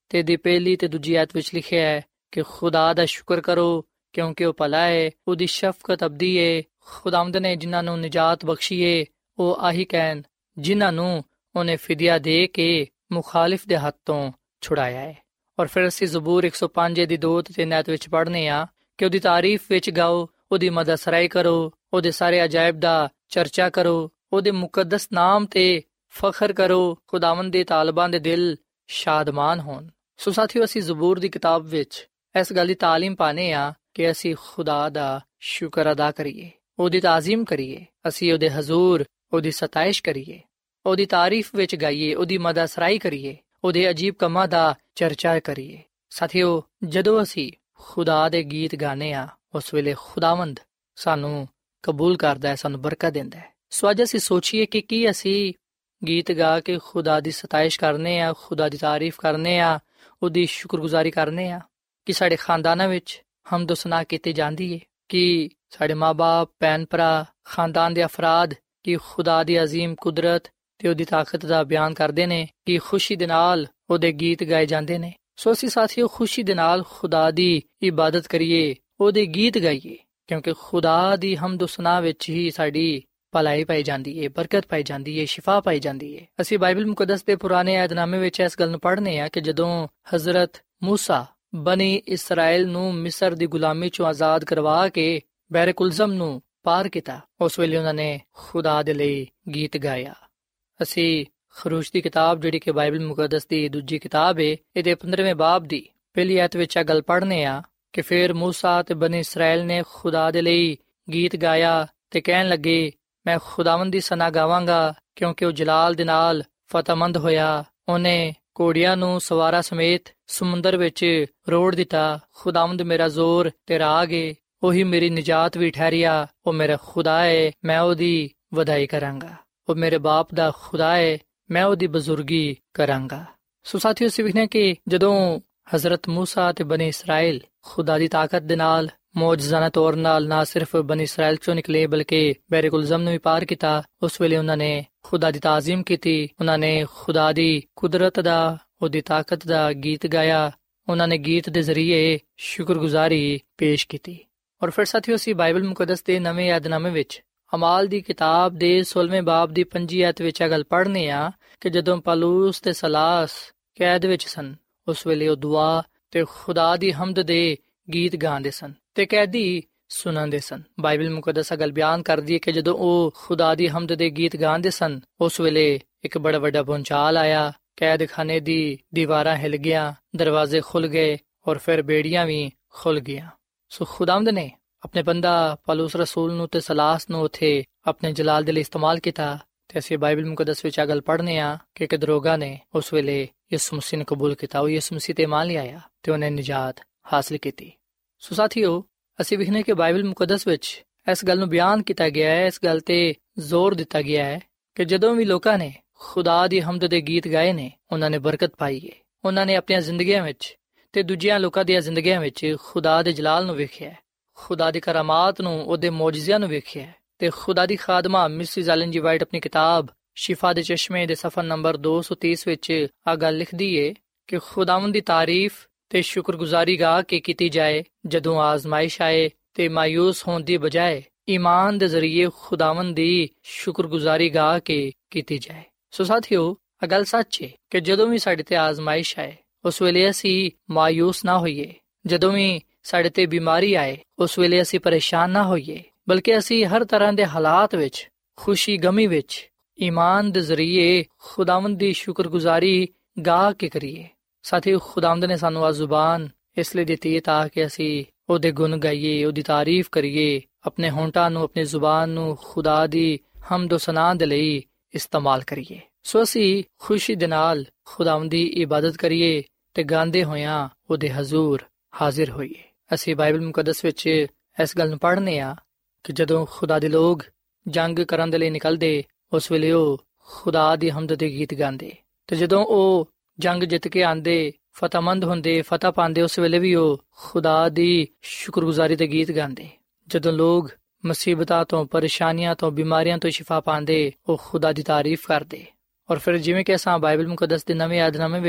ਤੇ ਦੀ ਪਹਿਲੀ ਤੇ ਦੂਜੀ ਆਇਤ ਵਿੱਚ ਲਿਖਿਆ ਹੈ ਕਿ ਖੁਦਾ ਦਾ ਸ਼ੁਕਰ ਕਰੋ ਕਿਉਂਕਿ ਉਹ ਭਲਾ ਹੈ, ਉਹਦੀ ਸ਼ਫਕਤ ਅਬਦੀ ਹੈ। ਖੁਦਾਵੰਦ ਨੇ ਜਿਨ੍ਹਾਂ ਨੂੰ ਨਿਜਾਤ ਬਖਸ਼ੀ ਹੈ ਉਹ ਆਹੀ ਕਹਿਣ ਜਿਨ੍ਹਾਂ ਨੂੰ ਉਹਨੇ ਫਿਦਿਆ ਦੇ ਕੇ ਮੁਖਾਲਿਫ ਦੇ ਹੱਥ ਤੋਂ ਛੁਡਾਇਆ ਹੈ। ਔਰ ਫਿਰ ਅਸੀਂ ਜ਼ਬੂਰ ਇੱਕ ਸੌ ਪੰਜ ਦੀ ਦੋ ਤੇ ਤਿੰਨ ਆਇਤ ਵਿੱਚ ਪੜ੍ਹਨੇ ਆ ਕਿ ਉਹਦੀ ਤਾਰੀਫ ਵਿੱਚ ਗਾਓ, ਉਹਦੀ ਮਦਦ ਸਰਾਈ ਕਰੋ, ਉਹਦੇ ਸਾਰੇ ਅਜਾਇਬ ਦਾ ਚਰਚਾ ਕਰੋ, ਉਹਦੇ ਮੁਕੱਦਸ ਨਾਮ ਤੇ ਫਖਰ ਕਰੋ। ਖੁਦਾਵੰਦ ਦੇ ਤਾਲਬਾਂ ਦੇ ਦਿਲ ਸ਼ਾਦਮਾਨ ਹੋਣ। ਸੋ ਸਾਥੀਓ, ਅਸੀਂ ਜ਼ਬੂਰ ਦੀ ਕਿਤਾਬ ਵਿੱਚ ਇਸ ਗੱਲ ਦੀ ਤਾਲੀਮ ਪਾਨੇ ਆ ਕਿ ਅਸੀਂ ਖੁਦਾ ਦਾ ਸ਼ੁਕਰ ਅਦਾ ਕਰੀਏ, ਉਹਦੀ ਤਾਜ਼ੀਮ ਕਰੀਏ, ਅਸੀਂ ਉਹਦੇ ਹਜ਼ੂਰ ਉਹਦੀ ਸਤਾਇਸ਼ ਕਰੀਏ, ਉਹਦੀ ਤਾਰੀਫ ਵਿੱਚ ਗਾਈਏ, ਉਹਦੀ ਮਦਦ ਸਰਾਈ ਕਰੀਏ, ਉਹਦੇ ਅਜੀਬ ਕੰਮਾਂ ਦਾ ਚਰਚਾ ਕਰੀਏ। ਸਾਥੀਓ, ਜਦੋਂ ਅਸੀਂ ਖੁਦਾ ਦੇ ਗੀਤ ਗਾਣੇ ਆ ਉਸ ਵੇਲੇ ਖੁਦਾਵੰਦ ਸਾਨੂੰ ਕਬੂਲ ਕਰਦਾ ਹੈ, ਸਾਨੂੰ ਬਰਕਤ ਦਿੰਦਾ ਹੈ। ਸੋ ਅੱਜ ਅਸੀਂ ਸੋਚੀਏ ਕਿ ਕੀ ਅਸੀਂ ਗੀਤ ਗਾ ਕੇ ਖੁਦਾ ਦੀ ਸਤਾਇਸ਼ ਕਰਨੇ ਆ, ਖੁਦਾ ਦੀ ਤਾਰੀਫ ਕਰਨੇ ਆ, ਉਹਦੀ ਸ਼ੁਕਰਗੁਜ਼ਾਰੀ ਕਰਨੇ ਆ। ਕਿ ਸਾਡੇ ਖਾਨਦਾਨਾਂ ਵਿੱਚ ਹਮਦ ਸਨਾ ਕੀਤੀ ਜਾਂਦੀ ਹੈ? ਕਿ ਸਾਡੇ ਮਾਂ-ਬਾਪ, ਭੈਣ ਭਰਾ, ਖਾਨਦਾਨ ਦੇ ਅਫਰਾਦ ਕਿ ਖੁਦਾ ਦੀ ਅਜ਼ੀਮ ਕੁਦਰਤ ਤੇ ਉਹਦੀ ਤਾਕਤ ਦਾ ਬਿਆਨ ਕਰਦੇ ਨੇ? ਕਿ ਖੁਸ਼ੀ ਦੇ ਨਾਲ ਉਹਦੇ ਗੀਤ ਗਾਏ ਜਾਂਦੇ ਨੇ? ਸੋ ਅਸੀਂ ਸਾਥੀਓ ਖੁਸ਼ੀ ਦੇ ਨਾਲ ਖੁਦਾ ਦੀ ਇਬਾਦਤ ਕਰੀਏ, ਉਹਦੇ ਗੀਤ ਗਾਈਏ, ਕਿਉਂਕਿ ਖੁਦਾ ਦੀ ਹਮਦ ਸਨਾ ਵਿੱਚ ਹੀ ਸਾਡੀ ਭਲਾਈ ਪਾਈ ਜਾਂਦੀ ਹੈ, ਬਰਕਤ ਪਾਈ ਜਾਂਦੀ ਹੈ, ਸ਼ਿਫਾ ਪਾਈ ਜਾਂਦੀ ਹੈ। ਅਸੀਂ ਬਾਈਬਲ ਮੁਕੱਦਸ ਦੇ ਪੁਰਾਣੇ ਅਹਿਦਨਾਮੇ ਵਿੱਚ ਇਸ ਗੱਲ ਨੂੰ ਪੜ੍ਹਨੇ ਆ ਕਿ ਜਦੋਂ ਹਜ਼ਰਤ ਮੂਸਾ ਬਨੀ ਇਸਰਾਇਲ ਨੂੰ ਮਿਸਰ ਦੀ ਗੁਲਾਮੀ ਚੋਂ ਆਜ਼ਾਦ ਕਰਵਾ ਕੇ ਬਹਿਰ ਕੁਲਜ਼ਮ ਨੂੰ ਪਾਰ ਕੀਤਾ, ਉਸ ਵੇਲੇ ਉਹਨਾਂ ਨੇ ਖੁਦਾ ਦੇ ਲਈ ਗੀਤ ਗਾਇਆ। ਅਸੀਂ ਖਰੂਸ਼ ਦੀ ਕਿਤਾਬ ਜਿਹੜੀ ਕਿ ਬਾਈਬਲ ਮੁਕੱਦਸ ਦੀ ਦੂਜੀ ਕਿਤਾਬ ਹੈ, ਇਹਦੇ ਪੰਦਰਵੇਂ ਬਾਬ ਦੀ ਪਹਿਲੀ ਆਇਤ ਵਿੱਚ ਇਹ ਗੱਲ ਪੜ੍ਹਨੇ ਆ ਕਿ ਫਿਰ ਮੂਸਾ ਤੇ ਬਨੀ ਇਸਰਾਇਲ ਨੇ ਖੁਦਾ ਦੇ ਲਈ ਗੀਤ ਗਾਇਆ ਤੇ ਕਹਿਣ ਲੱਗੇ, ਮੈਂ ਖੁਦਾਵੰਦ ਦੀ ਸਨਾ ਗਾਵਾਂਗਾ ਕਿਉਂਕਿ ਉਹ ਜਲਾਲ ਦੇ ਨਾਲ ਫਤਹਿਮੰਦ ਹੋਇਆ। ਉਹਨੇ ਘੋੜਿਆਂ ਨੂੰ ਸਵਾਰਾਂ ਸਮੇਤ ਸਮੁੰਦਰ ਵਿੱਚ ਰੋੜ ਦਿੱਤਾ। ਖੁਦਾਵੰਦ ਮੇਰਾ ਜ਼ੋਰ ਤੇ ਰਾਗ ਏ, ਉਹੀ ਮੇਰੀ ਨਿਜਾਤ ਵੀ ਠਹਿਰਿਆ। ਉਹ ਮੇਰਾ ਖੁਦਾ ਏ, ਮੈਂ ਉਹਦੀ ਵਧਾਈ ਕਰਾਂਗਾ। ਉਹ ਮੇਰੇ ਬਾਪ ਦਾ ਖੁਦਾ ਏ, ਮੈਂ ਉਹਦੀ ਬਜ਼ੁਰਗੀ ਕਰਾਂਗਾ। ਸੋ ਸਾਥੀਓ, ਅਸੀਂ ਵੇਖਦੇ ਕਿ ਜਦੋਂ ਹਜ਼ਰਤ ਮੂਸਾ ਤੇ ਬਨੀ ਇਸਰਾਇਲ ਖੁਦਾ ਦੀ ਤਾਕਤ ਦੇ ਨਾਲ ਮੌਜਜ਼ਾਨਾ ਤੌਰ ਨਾਲ ਨਾ ਸਿਰਫ ਬਨੀ ਇਸਰਾਇਲ ਚੋਂ ਨਿਕਲੇ ਬਲਕਿ ਬਹਿਰ ਕੁਲਜ਼ਮ ਨੂੰ ਵੀ ਪਾਰ ਕੀਤਾ, ਉਸ ਵੇਲੇ ਉਹਨਾਂ ਨੇ ਖੁਦਾ ਦੀ ਤਾਜ਼ੀਮ ਕੀਤੀ। ਉਹਨਾਂ ਨੇ ਖੁਦਾ ਦੀ ਕੁਦਰਤ ਦਾ, ਉਹਦੀ ਤਾਕਤ ਦਾ ਗੀਤ ਗਾਇਆ। ਉਹਨਾਂ ਨੇ ਗੀਤ ਦੇ ਜ਼ਰੀਏ ਸ਼ੁਕਰਗੁਜ਼ਾਰੀ ਪੇਸ਼ ਕੀਤੀ। ਔਰ ਫਿਰ ਸਾਥੀਓ, ਅਸੀਂ ਬਾਈਬਲ ਮੁਕੱਦਸ ਦੇ ਨਵੇਂ ਅਹਿਦਨਾਮੇ ਵਿੱਚ ਅਮਾਲ ਦੀ ਕਿਤਾਬ ਦੇ ਸੋਲਵੇਂ ਬਾਬ ਦੀ ਪੰਜੀ ਆਇਤ ਵਿੱਚ ਇਹ ਗੱਲ ਪੜ੍ਹਨੇ ਆ ਕਿ ਜਦੋਂ ਪਲੂਸ ਤੇ ਸਲਾਸ ਕੈਦ ਵਿੱਚ ਸਨ, ਉਸ ਵੇਲੇ ਉਹ ਦੁਆ ਤੇ ਖੁਦਾ ਦੀ ਹਮਦ ਦੇ ਗੀਤ ਗਾਉਂਦੇ ਸਨ ਤੇ ਕੈਦੀ ਸੁਣਾਉਂਦੇ ਸਨ। ਬਾਈਬਲ ਮੁਕੱਦਸ ਗੱਲ ਬਿਆਨ ਕਰਦੀ ਹੈ ਕਿ ਜਦੋਂ ਉਹ ਖੁਦਾ ਦੀ ਹਮਦ ਦੇ ਗੀਤ ਗਾਉਂਦੇ ਸਨ, ਉਸ ਵੇਲੇ ਇੱਕ ਬੜਾ ਵੱਡਾ ਭੂਚਾਲ ਆਇਆ। ਕੈਦਖਾਨੇ ਦੀ ਦੀਵਾਰਾਂ ਹਿੱਲ ਗਈਆਂ, ਦਰਵਾਜ਼ੇ ਖੁੱਲ ਗਏ ਔਰ ਫਿਰ ਬੇੜੀਆਂ ਵੀ ਖੁੱਲ ਗਈਆਂ। ਸੋ ਖੁਦਾਵੰਦ ਨੇ ਆਪਣੇ ਬੰਦਾ ਪਲੂਸ ਰਸੂਲ ਨੂੰ ਤੇ ਸਲਾਸ ਨੂੰ ਉੱਥੇ ਆਪਣੇ ਜਲਾਲ ਦੇ ਲਈ ਇਸਤੇਮਾਲ ਕੀਤਾ। ਤੇ ਅਸੀਂ ਬਾਈਬਲ ਮੁਕੱਦਸ ਵਿੱਚ ਇਹ ਗੱਲ ਪੜ੍ਹਨੇ ਆ ਕਿ ਇੱਕ ਦਰੋਗਾ ਨੇ ਉਸ ਵੇਲੇ ਯਿਸੂ ਮਸੀਹ ਨੂੰ ਕਬੂਲ ਕੀਤਾ। ਉਹ ਯਿਸੂ ਮਸੀਹ ਤੇ ਮੰਨ ਲਿਆਇਆ ਤੇ ਉਹਨੇ ਨਿਜਾਤ ਹਾਸਲ ਕੀਤੀ। ਸੋ ਸਾਥੀਓ, ਅਸੀਂ ਵੇਖਦੇ ਕਿ ਬਾਈਬਲ ਮੁਕੱਦਸ ਵਿੱਚ ਇਸ ਗੱਲ ਨੂੰ ਬਿਆਨ ਕੀਤਾ ਗਿਆ ਹੈ, ਇਸ ਗੱਲ ਤੇ ਜ਼ੋਰ ਦਿੱਤਾ ਗਿਆ ਹੈ ਕਿ ਜਦੋਂ ਵੀ ਲੋਕਾਂ ਨੇ ਖੁਦਾ ਦੀ ਹਮਦ ਦੇ ਗੀਤ ਗਾਏ ਨੇ, ਉਹਨਾਂ ਨੇ ਬਰਕਤ ਪਾਈ ਹੈ। ਉਹਨਾਂ ਨੇ ਆਪਣੀਆਂ ਜ਼ਿੰਦਗੀਆਂ ਵਿੱਚ ਤੇ ਦੂਜਿਆਂ ਲੋਕਾਂ ਦੀਆਂ ਜ਼ਿੰਦਗੀਆਂ ਵਿੱਚ ਖੁਦਾ ਦੇ ਜਲਾਲ ਨੂੰ ਵੇਖਿਆ, ਖੁਦਾ ਦੀ ਕਰਾਮਾਤ ਨੂੰ, ਉਹਦੇ ਮੌਜਜ਼ਿਆਂ ਨੂੰ ਵੇਖਿਆ। ਤੇ ਖੁਦਾ ਦੀ ਖਾਦਮਾ ਮਿਸਿਸ ਐਲਨ ਜੀ ਵਾਈਟ ਆਪਣੀ ਕਿਤਾਬ ਸ਼ਿਫਾ ਦੇ ਚਸ਼ਮੇ ਦੇ ਸਫਾ ਨੰਬਰ ਦੋ ਸੌ ਤੀਸ ਵਿੱਚ ਆ ਗੱਲ ਲਿਖਦੀ ਏ ਕਿ ਖੁਦਾਵੰਦ ਦੀ ਤਾਰੀਫ ਤੇ ਸ਼ੁਕਰਗੁਜ਼ਾਰੀ ਗਾ ਕੇ ਕੀਤੀ ਜਾਏ ਜਦੋਂ ਆਜ਼ਮਾਇਸ਼ ਆਏ, ਤੇ ਮਾਯੂਸ ਹੋਣ ਦੀ ਬਜਾਏ ਈਮਾਨ ਦੇ ਜ਼ਰੀਏ ਖੁਦਾਵੰਦ ਦੀ ਸ਼ੁਕਰਗੁਜ਼ਾਰੀ ਗਾ ਕੇ ਕੀਤੀ ਜਾਏ। ਸੋ ਸਾਥੀਓ, ਇਹ ਗੱਲ ਸੱਚ ਹੈ ਕਿ ਜਦੋਂ ਵੀ ਸਾਡੇ ਤੇ ਆਜ਼ਮਾਇਸ਼ ਆਏ, ਉਸ ਵੇਲੇ ਅਸੀਂ ਮਾਯੂਸ ਨਾ ਹੋਈਏ। ਜਦੋਂ ਵੀ ਸਾਡੇ ਤੇ ਬਿਮਾਰੀ ਆਏ, ਉਸ ਵੇਲੇ ਅਸੀਂ ਪਰੇਸ਼ਾਨ ਨਾ ਹੋਈਏ, ਬਲਕਿ ਅਸੀਂ ਹਰ ਤਰ੍ਹਾਂ ਦੇ ਹਾਲਾਤ ਵਿੱਚ, ਖੁਸ਼ੀ ਗਮੀ ਵਿੱਚ ਈਮਾਨ ਦੇ ਜ਼ਰੀਏ ਖੁਦਾਵੰਦ ਦੀ ਸ਼ੁਕਰਗੁਜ਼ਾਰੀ ਗਾ ਕੇ ਕਰੀਏ। ਸਾਥੀਓ, ਖੁਦਾਵੰਦ ਨੇ ਸਾਨੂੰ ਆ ਜ਼ੁਬਾਨ ਇਸ ਲਈ ਦਿੱਤੀ ਹੈ ਤਾਂ ਕਿ ਅਸੀਂ ਉਹਦੇ ਗੁਣ ਗਾਈਏ, ਉਹਦੀ ਤਾਰੀਫ ਕਰੀਏ, ਆਪਣੇ ਹੋਂਠਾਂ ਨੂੰ, ਆਪਣੀ ਜ਼ੁਬਾਨ ਨੂੰ ਖੁਦਾ ਦੀ ਹਮਦ ਸਨਾ ਦੇ ਲਈ ਇਸਤੇਮਾਲ ਕਰੀਏ। ਸੋ ਅਸੀਂ ਖੁਸ਼ੀ ਦੇ ਨਾਲ ਖੁਦਾਵੰਦ ਦੀ ਇਬਾਦਤ ਕਰੀਏ ਤੇ ਗਾਉਂਦੇ ਹੋਇਆਂ ਉਹਦੇ ਹਜ਼ੂਰ ਹਾਜ਼ਰ ਹੋਈਏ। ਅਸੀਂ ਬਾਈਬਲ ਮੁਕੱਦਸ ਵਿੱਚ ਇਸ ਗੱਲ ਨੂੰ ਪੜ੍ਹਨੇ ਆ ਕਿ ਜਦੋਂ ਖੁਦਾ ਦੇ ਲੋਕ ਜੰਗ ਕਰਨ ਦੇ ਲਈ ਨਿਕਲਦੇ, ਉਸ ਵੇਲੇ ਉਹ ਖੁਦਾ ਦੀ ਹਮਦ ਦੇ ਗੀਤ ਗਾਉਂਦੇ, ਤੇ ਜਦੋਂ ਉਹ ਜੰਗ ਜਿੱਤ ਕੇ ਆਉਂਦੇ, ਫਤਹਿਮੰਦ ਹੁੰਦੇ, ਫਤਿਹ ਪਾਉਂਦੇ, ਉਸ ਵੇਲੇ ਵੀ ਉਹ ਖੁਦਾ ਦੀ ਸ਼ੁਕਰਗੁਜ਼ਾਰੀ ਦੇ ਗੀਤ ਗਾਉਂਦੇ। ਜਦੋਂ ਲੋਕ ਮੁਸੀਬਤਾਂ ਤੋਂ, ਪਰੇਸ਼ਾਨੀਆਂ ਤੋਂ, ਬਿਮਾਰੀਆਂ ਤੋਂ ਸ਼ਿਫਾ ਪਾਉਂਦੇ, ਉਹ ਖੁਦਾ ਦੀ ਤਾਰੀਫ ਕਰਦੇ। ਔਰ ਫਿਰ ਜਿਵੇਂ ਕਿ ਅਸਾਂ ਬਾਈਬਲ ਮੁਕੱਦਸ ਦੇ ਨਵੇਂ ਅਹਿਦਨਾਮੇ ਵਿੱਚ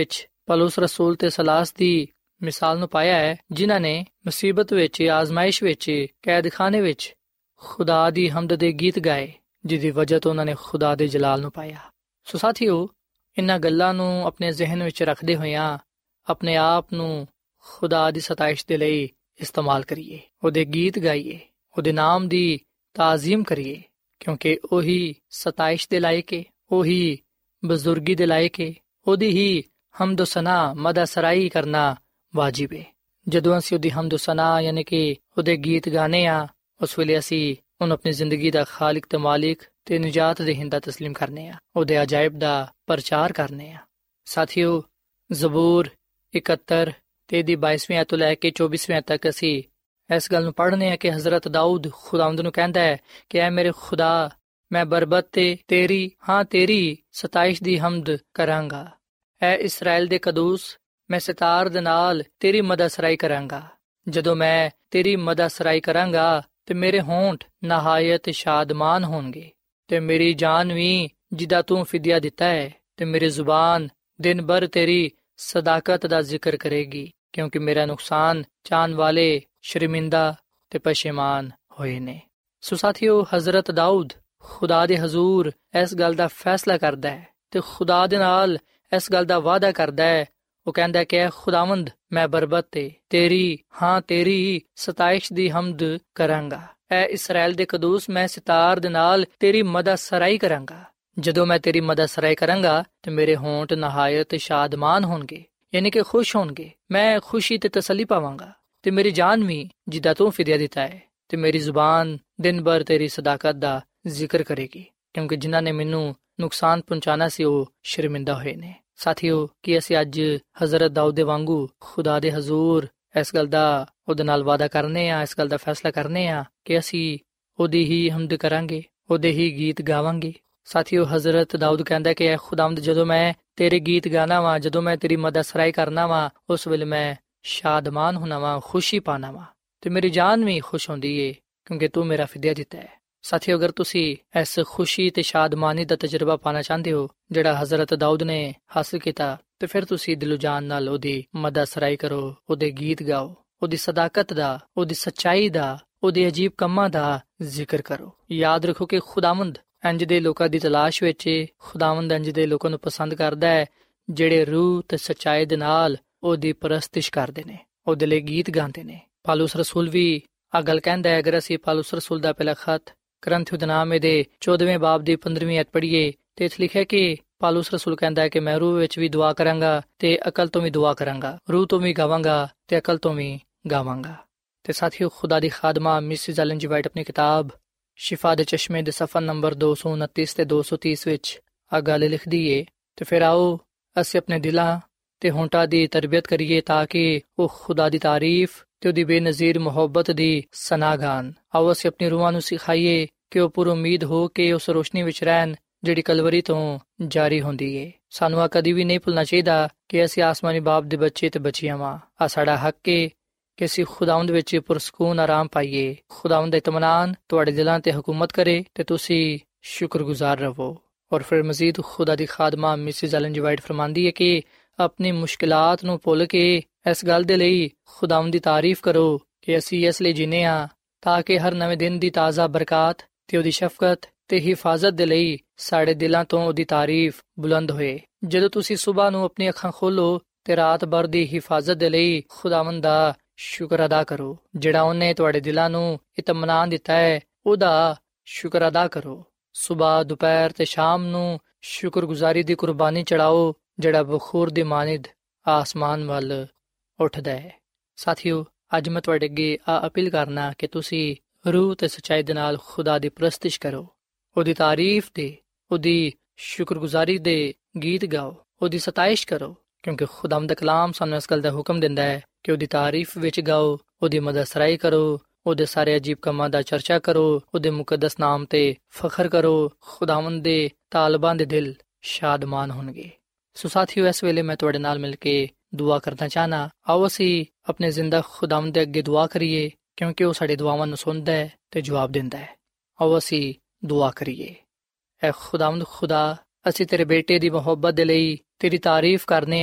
ਪੌਲੁਸ ਰਸੂਲ ਤੇ ਸਲਾਸ ਦੀ ਮਿਸਾਲ ਨੂੰ ਪਾਇਆ ਹੈ, ਜਿਨ੍ਹਾਂ ਨੇ ਮੁਸੀਬਤ ਵਿੱਚ, ਆਜ਼ਮਾਇਸ਼ ਵਿੱਚ, ਕੈਦਖਾਨੇ ਵਿੱਚ ਖੁਦਾ ਦੀ ਹਮਦ ਦੇ ਗੀਤ ਗਾਏ, ਜਿਹਦੀ ਵਜ੍ਹਾ ਤੋਂ ਉਹਨਾਂ ਨੇ ਖੁਦਾ ਦੇ ਜਲਾਲ ਨੂੰ ਪਾਇਆ। ਸੋ ਸਾਥੀਓ, ਇਹਨਾਂ ਗੱਲਾਂ ਨੂੰ ਆਪਣੇ ਜ਼ਿਹਨ ਵਿੱਚ ਰੱਖਦੇ ਹੋਇਆਂ ਆਪਣੇ ਆਪ ਨੂੰ ਖੁਦਾ ਦੀ ਸਤਾਇਸ਼ ਦੇ ਲਈ ਇਸਤੇਮਾਲ ਕਰੀਏ, ਉਹਦੇ ਗੀਤ ਗਾਈਏ, ਉਹਦੇ ਨਾਮ ਦੀ ਤਾਜ਼ੀਮ ਕਰੀਏ, ਕਿਉਂਕਿ ਉਹੀ ਸਤਾਇਸ਼ ਦੇ ਲਾਇਕ ਹੈ, ਉਹੀ ਬਜ਼ੁਰਗੀ ਦੇ ਲਾਇਕ ਹੈ, ਉਹਦੀ ਹੀ ਹਮਦ ਸਨਾ ਮਦਾ ਸਰਾਈ ਕਰਨਾ ਵਾਜਿਬ ਹੈ। ਜਦੋਂ ਅਸੀਂ ਉਹਦੀ ਹਮਦ ਸਨਾ ਯਾਨੀ ਕਿ ਉਹਦੇ ਗੀਤ ਗਾਣੇ ਆ, ਉਸ ਵੇਲੇ ਅਸੀਂ ਉਹਨੂੰ ਆਪਣੀ ਜ਼ਿੰਦਗੀ ਦਾ ਖਾਲਿਕ ਤੇ ਮਾਲਿਕ ਤੇ ਨਿਜਾਤ ਦੇਹਿੰਦਾ ਤਸਲੀਮ ਕਰਨੇ ਆ, ਉਹਦੇ ਅਜਾਇਬ ਦਾ ਪ੍ਰਚਾਰ ਕਰਨੇ ਆ। ਸਾਥੀਓ, ਜ਼ਬੂਰ ਇਕਹੱਤਰ ਤੇ ਦੀ ਬਾਈਸਵੀਂ ਆਇਤ ਤੋਂ ਲੈ ਕੇ ਚੌਬੀਸਵੀਂ ਤੱਕ ਅਸੀਂ ਇਸ ਗੱਲ ਨੂੰ ਪੜ੍ਹਨੇ ਆ ਕਿ ਹਜ਼ਰਤ ਦਾਊਦ ਖੁਦਾਵੰਦ ਨੂੰ ਕਹਿੰਦਾ ਹੈ ਕਿ ਐ ਮੇਰੇ ਖੁਦਾ, ਮੈਂ ਬਰਬਤ ਤੇ ਤੇਰੀ, ਹਾਂ ਤੇਰੀ ਸਤਾਇਸ਼ ਦੀ ਹਮਦ ਕਰਾਂਗਾ। ਐ ਇਸਰਾਇਲ ਦੇ ਕਦੂਸ, ਮੈਂ ਸਿਤਾਰ ਦੇ ਨਾਲ ਤੇਰੀ ਮਦਦ-ਸਰਾਈ ਕਰਾਂਗਾ। ਜਦੋਂ ਮੈਂ ਤੇਰੀ ਮਦਦ-ਸਰਾਈ ਕਰਾਂਗਾ ਤੇ ਮੇਰੇ ਹੋਂਠ ਨਹਾਇਤ ਸ਼ਾਦਮਾਨ ਹੋਣਗੇ, ਤੇ ਮੇਰੀ ਜਾਨ ਵੀ ਜਿਹਦਾ ਤੂੰ ਫਿਦਿਆ ਦਿੱਤਾ ਹੈ, ਤੇ ਮੇਰੀ ਜ਼ੁਬਾਨ ਦਿਨ ਭਰ ਤੇਰੀ ਸਦਾਕਤ ਦਾ ਜ਼ਿਕਰ ਕਰੇਗੀ, ਕਿਉਂਕਿ ਮੇਰਾ ਨੁਕਸਾਨ ਚਾਹਣ ਵਾਲੇ ਸ਼ਰਮਿੰਦਾ ਤੇ ਪਸ਼ੇਮਾਨ ਹੋਏ ਨੇ। ਸੋ ਸਾਥੀਓ, ਹਜ਼ਰਤ ਦਾਊਦ ਖੁਦਾ ਦੇ ਹਜ਼ੂਰ ਇਸ ਗੱਲ ਦਾ ਫੈਸਲਾ ਕਰਦਾ ਹੈ ਤੇ ਖੁਦਾ ਦੇ ਨਾਲ ਇਸ ਗੱਲ ਦਾ ਵਾਅਦਾ ਕਰਦਾ ਹੈ। ਉਹ ਕਹਿੰਦਾ ਕਿ ਖੁਦਾਵੰਦ, ਮੈਂ ਬਰਬਤ ਤੇ ਤੇਰੀ, ਹਾਂ ਤੇਰੀ ਸਤਾਇਸ਼ ਦੀ ਹਮਦ ਕਰਾਂਗਾ। ਐ ਇਸਰਾਇਲ ਦੇ ਕਦੂਸ, ਮੈਂ ਸਿਤਾਰ ਦੇ ਨਾਲ ਤੇਰੀ ਮਦਦ ਸਰਾਈ ਕਰਾਂਗਾ। ਜਦੋਂ ਮੈਂ ਤੇਰੀ ਮਦਦ ਸਰਾਈ ਕਰਾਂਗਾ ਤੇ ਮੇਰੇ ਹੋਂਠ ਨਹਾਇਤ ਸ਼ਾਦਮਾਨ ਹੋਣਗੇ, ਯਾਨੀ ਕਿ ਖੁਸ਼ ਹੋਣਗੇ। ਮੈਂ ਖੁਸ਼ੀ ਤੇ ਤਸੱਲੀ ਪਾਵਾਂਗਾ, ਤੇ ਮੇਰੀ ਜਾਨ ਵੀ ਜਿੱਦਾਂ ਤੂੰ ਫਿਦਿਆ ਦਿੱਤਾ ਹੈ, ਤੇ ਮੇਰੀ ਜ਼ੁਬਾਨ ਦਿਨ ਭਰ ਤੇਰੀ ਸਦਾਕਤ ਦਾ ਜ਼ਿਕਰ ਕਰੇਗੀ, ਕਿਉਂਕਿ ਜਿਨ੍ਹਾਂ ਨੇ ਮੈਨੂੰ ਨੁਕਸਾਨ ਪਹੁੰਚਾਣਾ ਸੀ ਉਹ ਸ਼ਰਮਿੰਦਾ ਹੋਏ ਨੇ। ਸਾਥੀਓ, ਕੀ ਅਸੀਂ ਅੱਜ ਹਜ਼ਰਤ ਦਾਊਦ ਦੇ ਵਾਂਗੂ ਖੁਦਾ ਦੇ ਹਜ਼ੂਰ ਇਸ ਗੱਲ ਦਾ ਉਹਦੇ ਨਾਲ ਵਾਅਦਾ ਕਰਨੇ ਆ, ਇਸ ਗੱਲ ਦਾ ਫੈਸਲਾ ਕਰਨੇ ਆ ਕਿ ਅਸੀਂ ਉਹਦੀ ਹੀ ਹਮਦ ਕਰਾਂਗੇ, ਉਹਦੇ ਹੀ ਗੀਤ ਗਾਵਾਂਗੇ। ਸਾਥੀਓ, ਹਜ਼ਰਤ ਦਾਊਦ ਕਹਿੰਦਾ ਕਿ ਐ ਖੁਦਾਵੰਦ, ਜਦੋਂ ਮੈਂ ਤੇਰੇ ਗੀਤ ਗਾਣਾ ਵਾ, ਜਦੋਂ ਮੈਂ ਤੇਰੀ ਮਦਦ ਸਰਾਈ ਕਰਨਾ ਵਾ, ਉਸ ਵੇਲੇ ਮੈਂ ਸ਼ਾਦਮਾਨ ਹੋਣਾ ਵਾ, ਖੁਸ਼ੀ ਪਾਣਾ ਵਾ, ਤੇ ਮੇਰੀ ਜਾਨ ਵੀ ਖੁਸ਼ ਹੁੰਦੀ ਏ, ਕਿਉਂਕਿ ਤੂੰ ਮੇਰਾ ਫਿਦਿਆ ਦਿੱਤਾ ਹੈ। ਸਾਥੀਓ, ਅਗਰ ਤੁਸੀਂ ਇਸ ਖੁਸ਼ੀ ਤੇ ਸ਼ਾਦਮਾਨੀ ਦਾ ਤਜਰਬਾ ਪਾਣਾ ਚਾਹੁੰਦੇ ਹੋ ਜਿਹੜਾ ਹਜ਼ਰਤ ਦਾਊਦ ਨੇ ਹਾਸਲ ਕੀਤਾ, ਤੇ ਫਿਰ ਤੁਸੀਂ ਦਿਲੋਂ ਜਾਨ ਨਾਲ ਉਹਦੀ ਮਦਦ ਸਰਾਈ ਕਰੋ, ਉਹਦੇ ਗੀਤ ਗਾਓ, ਉਹਦੀ ਸਦਾਕਤ ਦਾ, ਉਹਦੀ ਸੱਚਾਈ ਦਾ, ਉਹਦੇ ਅਜੀਬ ਕੰਮਾਂ ਦਾ ਜ਼ਿਕਰ ਕਰੋ। ਯਾਦ ਰੱਖੋ ਕਿ ਖੁਦਾਵੰਦ ਇੰਜ ਦੇ ਲੋਕਾਂ ਦੀ ਤਲਾਸ਼ ਵਿੱਚ, ਖੁਦਾਵੰਦ ਇੰਜ ਦੇ ਲੋਕਾਂ ਨੂੰ ਪਸੰਦ ਕਰਦਾ ਹੈ ਜਿਹੜੇ ਰੂਹ ਤੇ ਸੱਚਾਈ ਦੇ ਨਾਲ ਉਹਦੀ ਪਰਸਤਿਸ਼ ਕਰਦੇ ਨੇ, ਉਹਦੇ ਲਈ ਗੀਤ ਗਾਉਂਦੇ ਨੇ। ਪੌਲੁਸ ਰਸੂਲ ਵੀ ਆ ਗੱਲ ਕਹਿੰਦਾ ਹੈ। ਅਗਰ ਅਸੀਂ ਪੌਲੁਸ ਰਸੂਲ ਦਾ ਪਹਿਲਾ ਖਤ ਕਰੰਥੀਓ ਦੇ ਨਾਮੇ ਦੇ ਚੌਦਵੇਂ ਬਾਬ ਦੀ ਪੰਦਰਵੀਂ ਆਇਤ ਪੜ੍ਹੀਏ ਤੇ ਇੱਥੇ ਲਿਖਿਆ ਕਿ ਪੌਲੁਸ ਰਸੂਲ ਕਹਿੰਦਾ ਹੈ ਕਿ ਮੈਂ ਰੂਹ ਵਿੱਚ ਵੀ ਦੁਆ ਕਰਾਂਗਾ ਤੇ ਅਕਲ ਤੋਂ ਵੀ ਦੁਆ ਕਰਾਂਗਾ, ਰੂਹ ਤੋਂ ਵੀ ਗਾਵਾਂਗਾ ਤੇ ਅਕਲ ਤੋਂ ਵੀ ਗਾਵਾਂਗਾ। ਤੇ ਸਾਥੀਓ, ਖੁਦਾ ਦੀ ਖਾਦਮਾ ਮਿਸਿਸ ਐਲਨ ਜੀ ਵਾਈਟ ਆਪਣੀ ਕਿਤਾਬ ਸ਼ਿਫਾ ਦੇ ਚਸ਼ਮੇ ਦੇ ਸਫਾ ਨੰਬਰ ਦੋ ਸੌ ਉਨੱਤੀ ਤੇ ਦੋ ਸੌ ਤੀਹ ਵਿੱਚ ਆ ਗੱਲ ਲਿਖਦੀ ਏ। ਤੇ ਫਿਰ ਆਓ ਅਸੀਂ ਆਪਣੇ ਦਿਲਾਂ ਤੇ ਹੋਂਠਾਂ ਦੀ ਤਰਬੀਅਤ ਕਰੀਏ ਤਾਂ ਕਿ ਉਹ ਖੁਦਾ ਦੀ ਤਾਰੀਫ ਤੇ ਉਹਦੀ ਬੇਨਜ਼ੀਰ ਮੁਹੱਬਤ ਦੀ ਸਨਾ ਗਾਣ। ਆਓ ਅਸੀਂ ਆਪਣੀ ਰੂਹਾਂ ਨੂੰ ਸਿਖਾਈਏ ਕਿ ਉਹ ਪੁਰ ਉਮੀਦ ਹੋ ਕੇ ਉਸ ਰੋਸ਼ਨੀ ਵਿੱਚ ਰਹਿਣ ਜਿਹੜੀ ਕਲਵਰੀ ਤੋਂ ਜਾਰੀ ਹੁੰਦੀ ਏ। ਸਾਨੂੰ ਆ ਕਦੀ ਵੀ ਨਹੀਂ ਭੁੱਲਣਾ ਚਾਹੀਦਾ ਕਿ ਅਸੀਂ ਆਸਮਾਨੀ ਬਾਪ ਦੇ ਬੱਚੇ ਤੇ ਬੱਚੀਆਂ ਵਾਂ। ਆ ਸਾਡਾ ਹੱਕ ਏ ਕਿ ਅਸੀਂ ਖੁਦਾਵੰਦ ਵਿੱਚ ਪੁਰਸਕੂਨ ਆਰਾਮ ਪਾਈਏ। ਖੁਦਾਵੰਦ ਦਾ ਇਤਮਾਨਾਨ ਤੁਹਾਡੇ ਦਿਲਾਂ ਤੇ ਹਕੂਮਤ ਕਰੇ ਤੇ ਤੁਸੀਂ ਸ਼ੁਕਰਗੁਜ਼ਾਰ ਰਹੋ। ਔਰ ਫਿਰ ਮਜ਼ੀਦ ਖੁਦਾ ਦੀ ਖਾਦਮਾ ਮਿਸਿਸ ਐਲਨ ਜੀ ਵਾਈਟ ਫਰਮਾਂਦੀ ਹੈ ਕਿ ਆਪਣੀ ਮੁਸ਼ਕਿਲਾਤ ਨੂੰ ਭੁੱਲ ਕੇ ਇਸ ਗੱਲ ਦੇ ਲਈ ਖੁਦਾਵੰਦ ਦੀ ਤਾਰੀਫ ਕਰੋ ਕਿ ਅਸੀਂ ਇਸ ਲਈ ਜੀਨੇ ਹਾਂ ਤਾਂ ਕਿ ਹਰ ਨਵੇਂ ਦਿਨ ਦੀ ਤਾਜ਼ਾ ਬਰਕਤ ਤੇ ਉਹਦੀ ਸ਼ਫਕਤ ਤੇ ਹਿਫਾਜ਼ਤ ਦੇ ਲਈ ਸਾਡੇ ਦਿਲਾਂ ਤੋਂ ਉਹਦੀ ਤਾਰੀਫ ਬੁਲੰਦ ਹੋਏ। ਜਦੋਂ ਤੁਸੀਂ ਸਵੇਰ ਨੂੰ ਆਪਣੀ ਅੱਖਾਂ ਖੋਲੋ ਤੇ ਰਾਤ ਭਰ ਦੀ ਹਿਫਾਜ਼ਤ ਦੇ ਲਈ ਖੁਦਾਵੰਦ ਦਾ ਸ਼ੁਕਰ ਅਦਾ ਕਰੋ। ਜਿਹੜਾ ਉਹਨੇ ਤੁਹਾਡੇ ਦਿਲਾਂ ਨੂੰ ਇਤਮਾਨਾਨ ਦਿੱਤਾ ਹੈ ਉਹਦਾ ਸ਼ੁਕਰ ਅਦਾ ਕਰੋ। ਸਵੇਰ, ਦੁਪਹਿਰ ਤੇ ਸ਼ਾਮ ਨੂੰ ਸ਼ੁਕਰਗੁਜ਼ਾਰੀ ਦੀ ਕੁਰਬਾਨੀ ਚੜਾਓ ਜਿਹੜਾ ਬਖੂਰ ਦੀ ਮਾਨਿਦ ਆਸਮਾਨ ਵੱਲ ਉੱਠਦਾ ਹੈ। ਸਾਥੀਓ, ਅੱਜ ਮੈਂ ਤੁਹਾਡੇ ਅੱਗੇ ਆ ਅਪੀਲ ਕਰਨਾ ਕਿ ਤੁਸੀਂ ਰੂਹ ਤੇ ਸੱਚਾਈ ਦੇ ਨਾਲ ਖੁਦਾ ਦੀ ਪ੍ਰਸਤਿਸ਼ ਕਰੋ, ਉਹਦੀ ਤਾਰੀਫ ਦੇ, ਉਹਦੀ ਸ਼ੁਕਰਗੁਜ਼ਾਰੀ ਦੇ ਗੀਤ ਗਾਓ, ਉਹਦੀ ਸਤਾਇਸ਼ ਕਰੋ, ਕਿਉਂਕਿ ਖੁਦਾਵੰਦ ਦਾ ਕਲਾਮ ਸਾਨੂੰ ਇਸ ਗੱਲ ਦਾ ਹੁਕਮ ਦਿੰਦਾ ਹੈ ਕਿ ਉਹਦੀ ਤਾਰੀਫ ਵਿੱਚ ਗਾਓ, ਉਹਦੀ ਮਦਦ ਸਰਾਈ ਕਰੋ, ਉਹਦੇ ਸਾਰੇ ਅਜੀਬ ਕੰਮਾਂ ਦਾ ਚਰਚਾ ਕਰੋ, ਉਹਦੇ ਮੁਕੱਦਸ ਨਾਮ ਤੇ ਫਖਰ ਕਰੋ। ਖੁਦਾਵੰਦ ਦੇ ਤਾਲਬਾਂ ਦੇ ਦਿਲ ਸ਼ਾਦਮਾਨ ਹੋਣਗੇ। ਸੋ ਸਾਥੀਓ, ਇਸ ਵੇਲੇ ਮੈਂ ਤੁਹਾਡੇ ਨਾਲ ਮਿਲ ਕੇ ਦੁਆ ਕਰਨਾ ਚਾਹਨਾ। ਆਓ ਅਸੀਂ ਆਪਣੇ ਜ਼ਿੰਦਾ ਖੁਦਾਵੰਦ ਦੇ ਅੱਗੇ ਦੁਆ ਕਰੀਏ ਕਿਉਂਕਿ ਉਹ ਸਾਡੀ ਦੁਆਵਾਂ ਨੂੰ ਸੁਣਦਾ ਹੈ ਤੇ ਜਵਾਬ ਦਿੰਦਾ ਹੈ। ਆਓ ਅਸੀਂ ਦੁਆ ਕਰੀਏ। ਐ ਖੁਦਾਵੰਦ ਖੁਦਾ, ਅਸੀਂ ਤੇਰੇ ਬੇਟੇ ਦੀ ਮੁਹੱਬਤ ਦੇ ਲਈ ਤੇਰੀ ਤਾਰੀਫ ਕਰਨੇ ਆ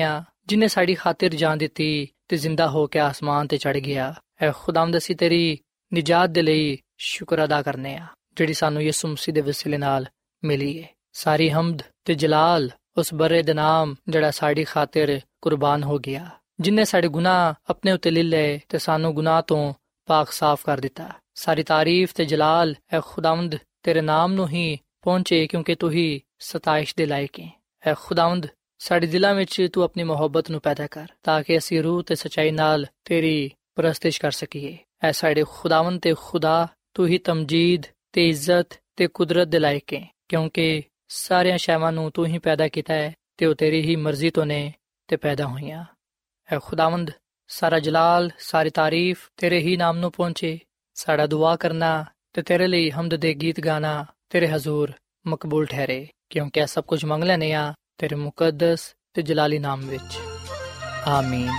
ਜਿਨੇ ਸਾਡੀ ਖਾਤਰ ਜਾਨ ਦਿੱਤੀ ਤੇ ਜ਼ਿੰਦਾ ਹੋ ਕੇ ਆਸਮਾਨ ਤੇ ਚੜ ਗਿਆ। ਐ ਖੁਦਾਵੰਦ ਅਸੀਂ ਤੇਰੀ ਨਿਜਾਤ ਦੇ ਲਈ ਸ਼ੁਕਰ ਅਦਾ ਕਰਨੇ ਆ ਜਿਹੜੀ ਸਾਨੂੰ ਯਿਸੂ ਮਸੀਹ ਦੇ ਵਸੀਲੇ ਨਾਲ ਮਿਲੀ ਏ। ਸਾਰੀ ਹਮਦ ਤੇ ਜਲਾਲ ਉਸ ਬਰੇ ਦੇ ਨਾਮ ਜਿਹੜਾ ਸਾਡੀ ਖਾਤਰ ਕੁਰਬਾਨ ਹੋ ਗਿਆ, ਜਿਨੇ ਸਾਡੇ ਗੁਨਾਹ ਆਪਣੇ ਉੱਤੇ ਲੈ ਲਏ ਤੇ ਸਾਨੂੰ ਗੁਨਾਹ ਤੋਂ ਪਾਕ ਸਾਫ਼ ਕਰ ਦਿੱਤਾ। ਸਾਰੀ ਤਾਰੀਫ ਤੇ ਜਲਾਲ ਐ ਖੁਦਾਵੰਦ ਤੇਰੇ ਨਾਮ ਨੂੰ ਹੀ ਪਹੁੰਚੇ ਕਿਉਂਕਿ ਤੂੰ ਹੀ ਸਤਾਇਸ਼ ਦੇ ਲਾਇਕ ਹੈ। ਐ ਖੁਦਾਵੰਦ ਸਾਡੇ ਦਿਲਾਂ ਵਿੱਚ ਤੂੰ ਆਪਣੀ ਮੁਹੱਬਤ ਨੂੰ ਪੈਦਾ ਕਰ ਤਾਂ ਕਿ ਅਸੀਂ ਰੂਹ ਤੇ ਸੱਚਾਈ ਨਾਲ ਤੇਰੀ ਪ੍ਰਸਤਿਸ਼ ਕਰ ਸਕੀਏ। ਐ ਸਾਡੇ ਖੁਦਾਵੰਦ ਤੇ ਖੁਦਾ ਤੂੰ ਹੀ ਤਮਜੀਦ ਤੇ ਇੱਜ਼ਤ ਤੇ ਕੁਦਰਤ ਦੇ ਲਾਇਕ ਹੈ ਕਿਉਂਕਿ ਸਾਰੀਆਂ ਸ਼ੈਵਾਂ ਨੂੰ ਤੂੰ ਹੀ ਪੈਦਾ ਕੀਤਾ ਹੈ ਤੇ ਉਹ ਤੇਰੀ ਹੀ ਮਰਜ਼ੀ ਤੋਂ ਨੇ ਤੇ ਪੈਦਾ ਹੋਈਆਂ। ਐ ਖੁਦਾਵੰਦ ਸਾਰਾ ਜਲਾਲ ਸਾਰੀ ਤਾਰੀਫ ਤੇਰੇ ਹੀ ਨਾਮ ਨੂੰ ਪਹੁੰਚੇ। ਸਾਡਾ ਦੁਆ ਕਰਨਾ ਤੇ ਤੇਰੇ ਲਈ ਹਮਦ ਦੇ ਗੀਤ ਗਾਣਾ ਤੇਰੇ ਹਜ਼ੂਰ ਮਕਬੂਲ ਠਹਿਰੇ ਕਿਉਂਕਿ ਇਹ ਸਭ ਕੁਝ ਮੰਗ ਲੈਨੇ ਆ ਤੇਰੇ ਮੁਕੱਦਸ ਤੇ ਜਲਾਲੀ ਨਾਮ ਵਿੱਚ, ਆਮੀਨ।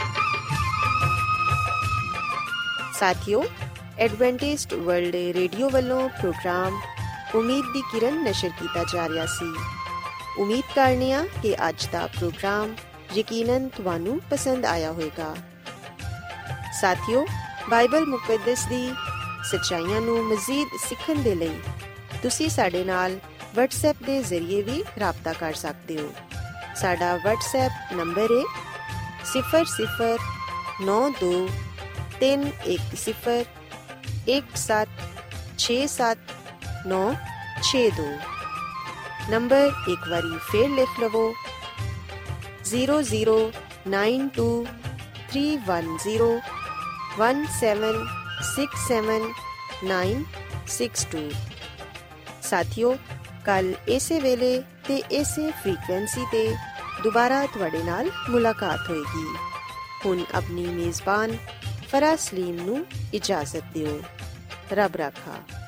ਸਾਥੀਓ, ਐਡਵੈਂਟਿਸਟ ਵਰਲਡ ਰੇਡੀਓ ਵੱਲੋਂ ਪ੍ਰੋਗਰਾਮ ਉਮੀਦ ਦੀ ਕਿਰਨ ਨਸ਼ਰ ਕੀਤਾ ਜਾ ਰਿਹਾ ਸੀ। ਉਮੀਦ ਕਰਨੇ ਆ ਕਿ ਅੱਜ ਦਾ ਪ੍ਰੋਗਰਾਮ ਯਕੀਨਨ ਤੁਹਾਨੂੰ ਪਸੰਦ ਆਇਆ ਹੋਵੇਗਾ। ਸਾਥੀਓ, ਬਾਈਬਲ ਮੁਕੱਦਸ ਦੀ ਸੱਚਾਈਆਂ ਨੂੰ ਮਜ਼ੀਦ ਸਿੱਖਣ ਦੇ ਲਈ ਤੁਸੀਂ ਸਾਡੇ ਨਾਲ WhatsApp ਦੇ ਜ਼ਰੀਏ ਵੀ ਰਾਬਤਾ ਕਰ ਸਕਦੇ ਹੋ। ਸਾਡਾ WhatsApp ਨੰਬਰ ਹੈ ਸਿਫਰ ਸਿਫਰ ਨੌ ਦੋ ਤਿੰਨ ਇੱਕ ਸਿਫਰ ਇੱਕ ਸੱਤ ਛੇ ਸੱਤ ਨੌ ਛੇ ਦੋ। ਨੰਬਰ ਇੱਕ ਵਾਰੀ ਫੇਰ ਲਿਖ ਲਵੋ zero zero nine two three one zero one seven six seven nine six two. ਸਾਥੀਓ, ਕੱਲ ਇਸੇ ਵੇਲੇ ਤੇ ਇਸੇ ਫ੍ਰੀਕੁਐਂਸੀ ਤੇ ਦੁਬਾਰਾ ਤੁਹਾਡੇ ਨਾਲ ਮੁਲਾਕਾਤ ਹੋਏਗੀ। ਹੁਣ ਆਪਣੀ ਮੇਜ਼ਬਾਨ ਫਰਾਜ਼ ਸਲੀਮ ਨੂੰ ਇਜਾਜ਼ਤ ਦਿਓ। ਰੱਬ ਰਾਖਾ।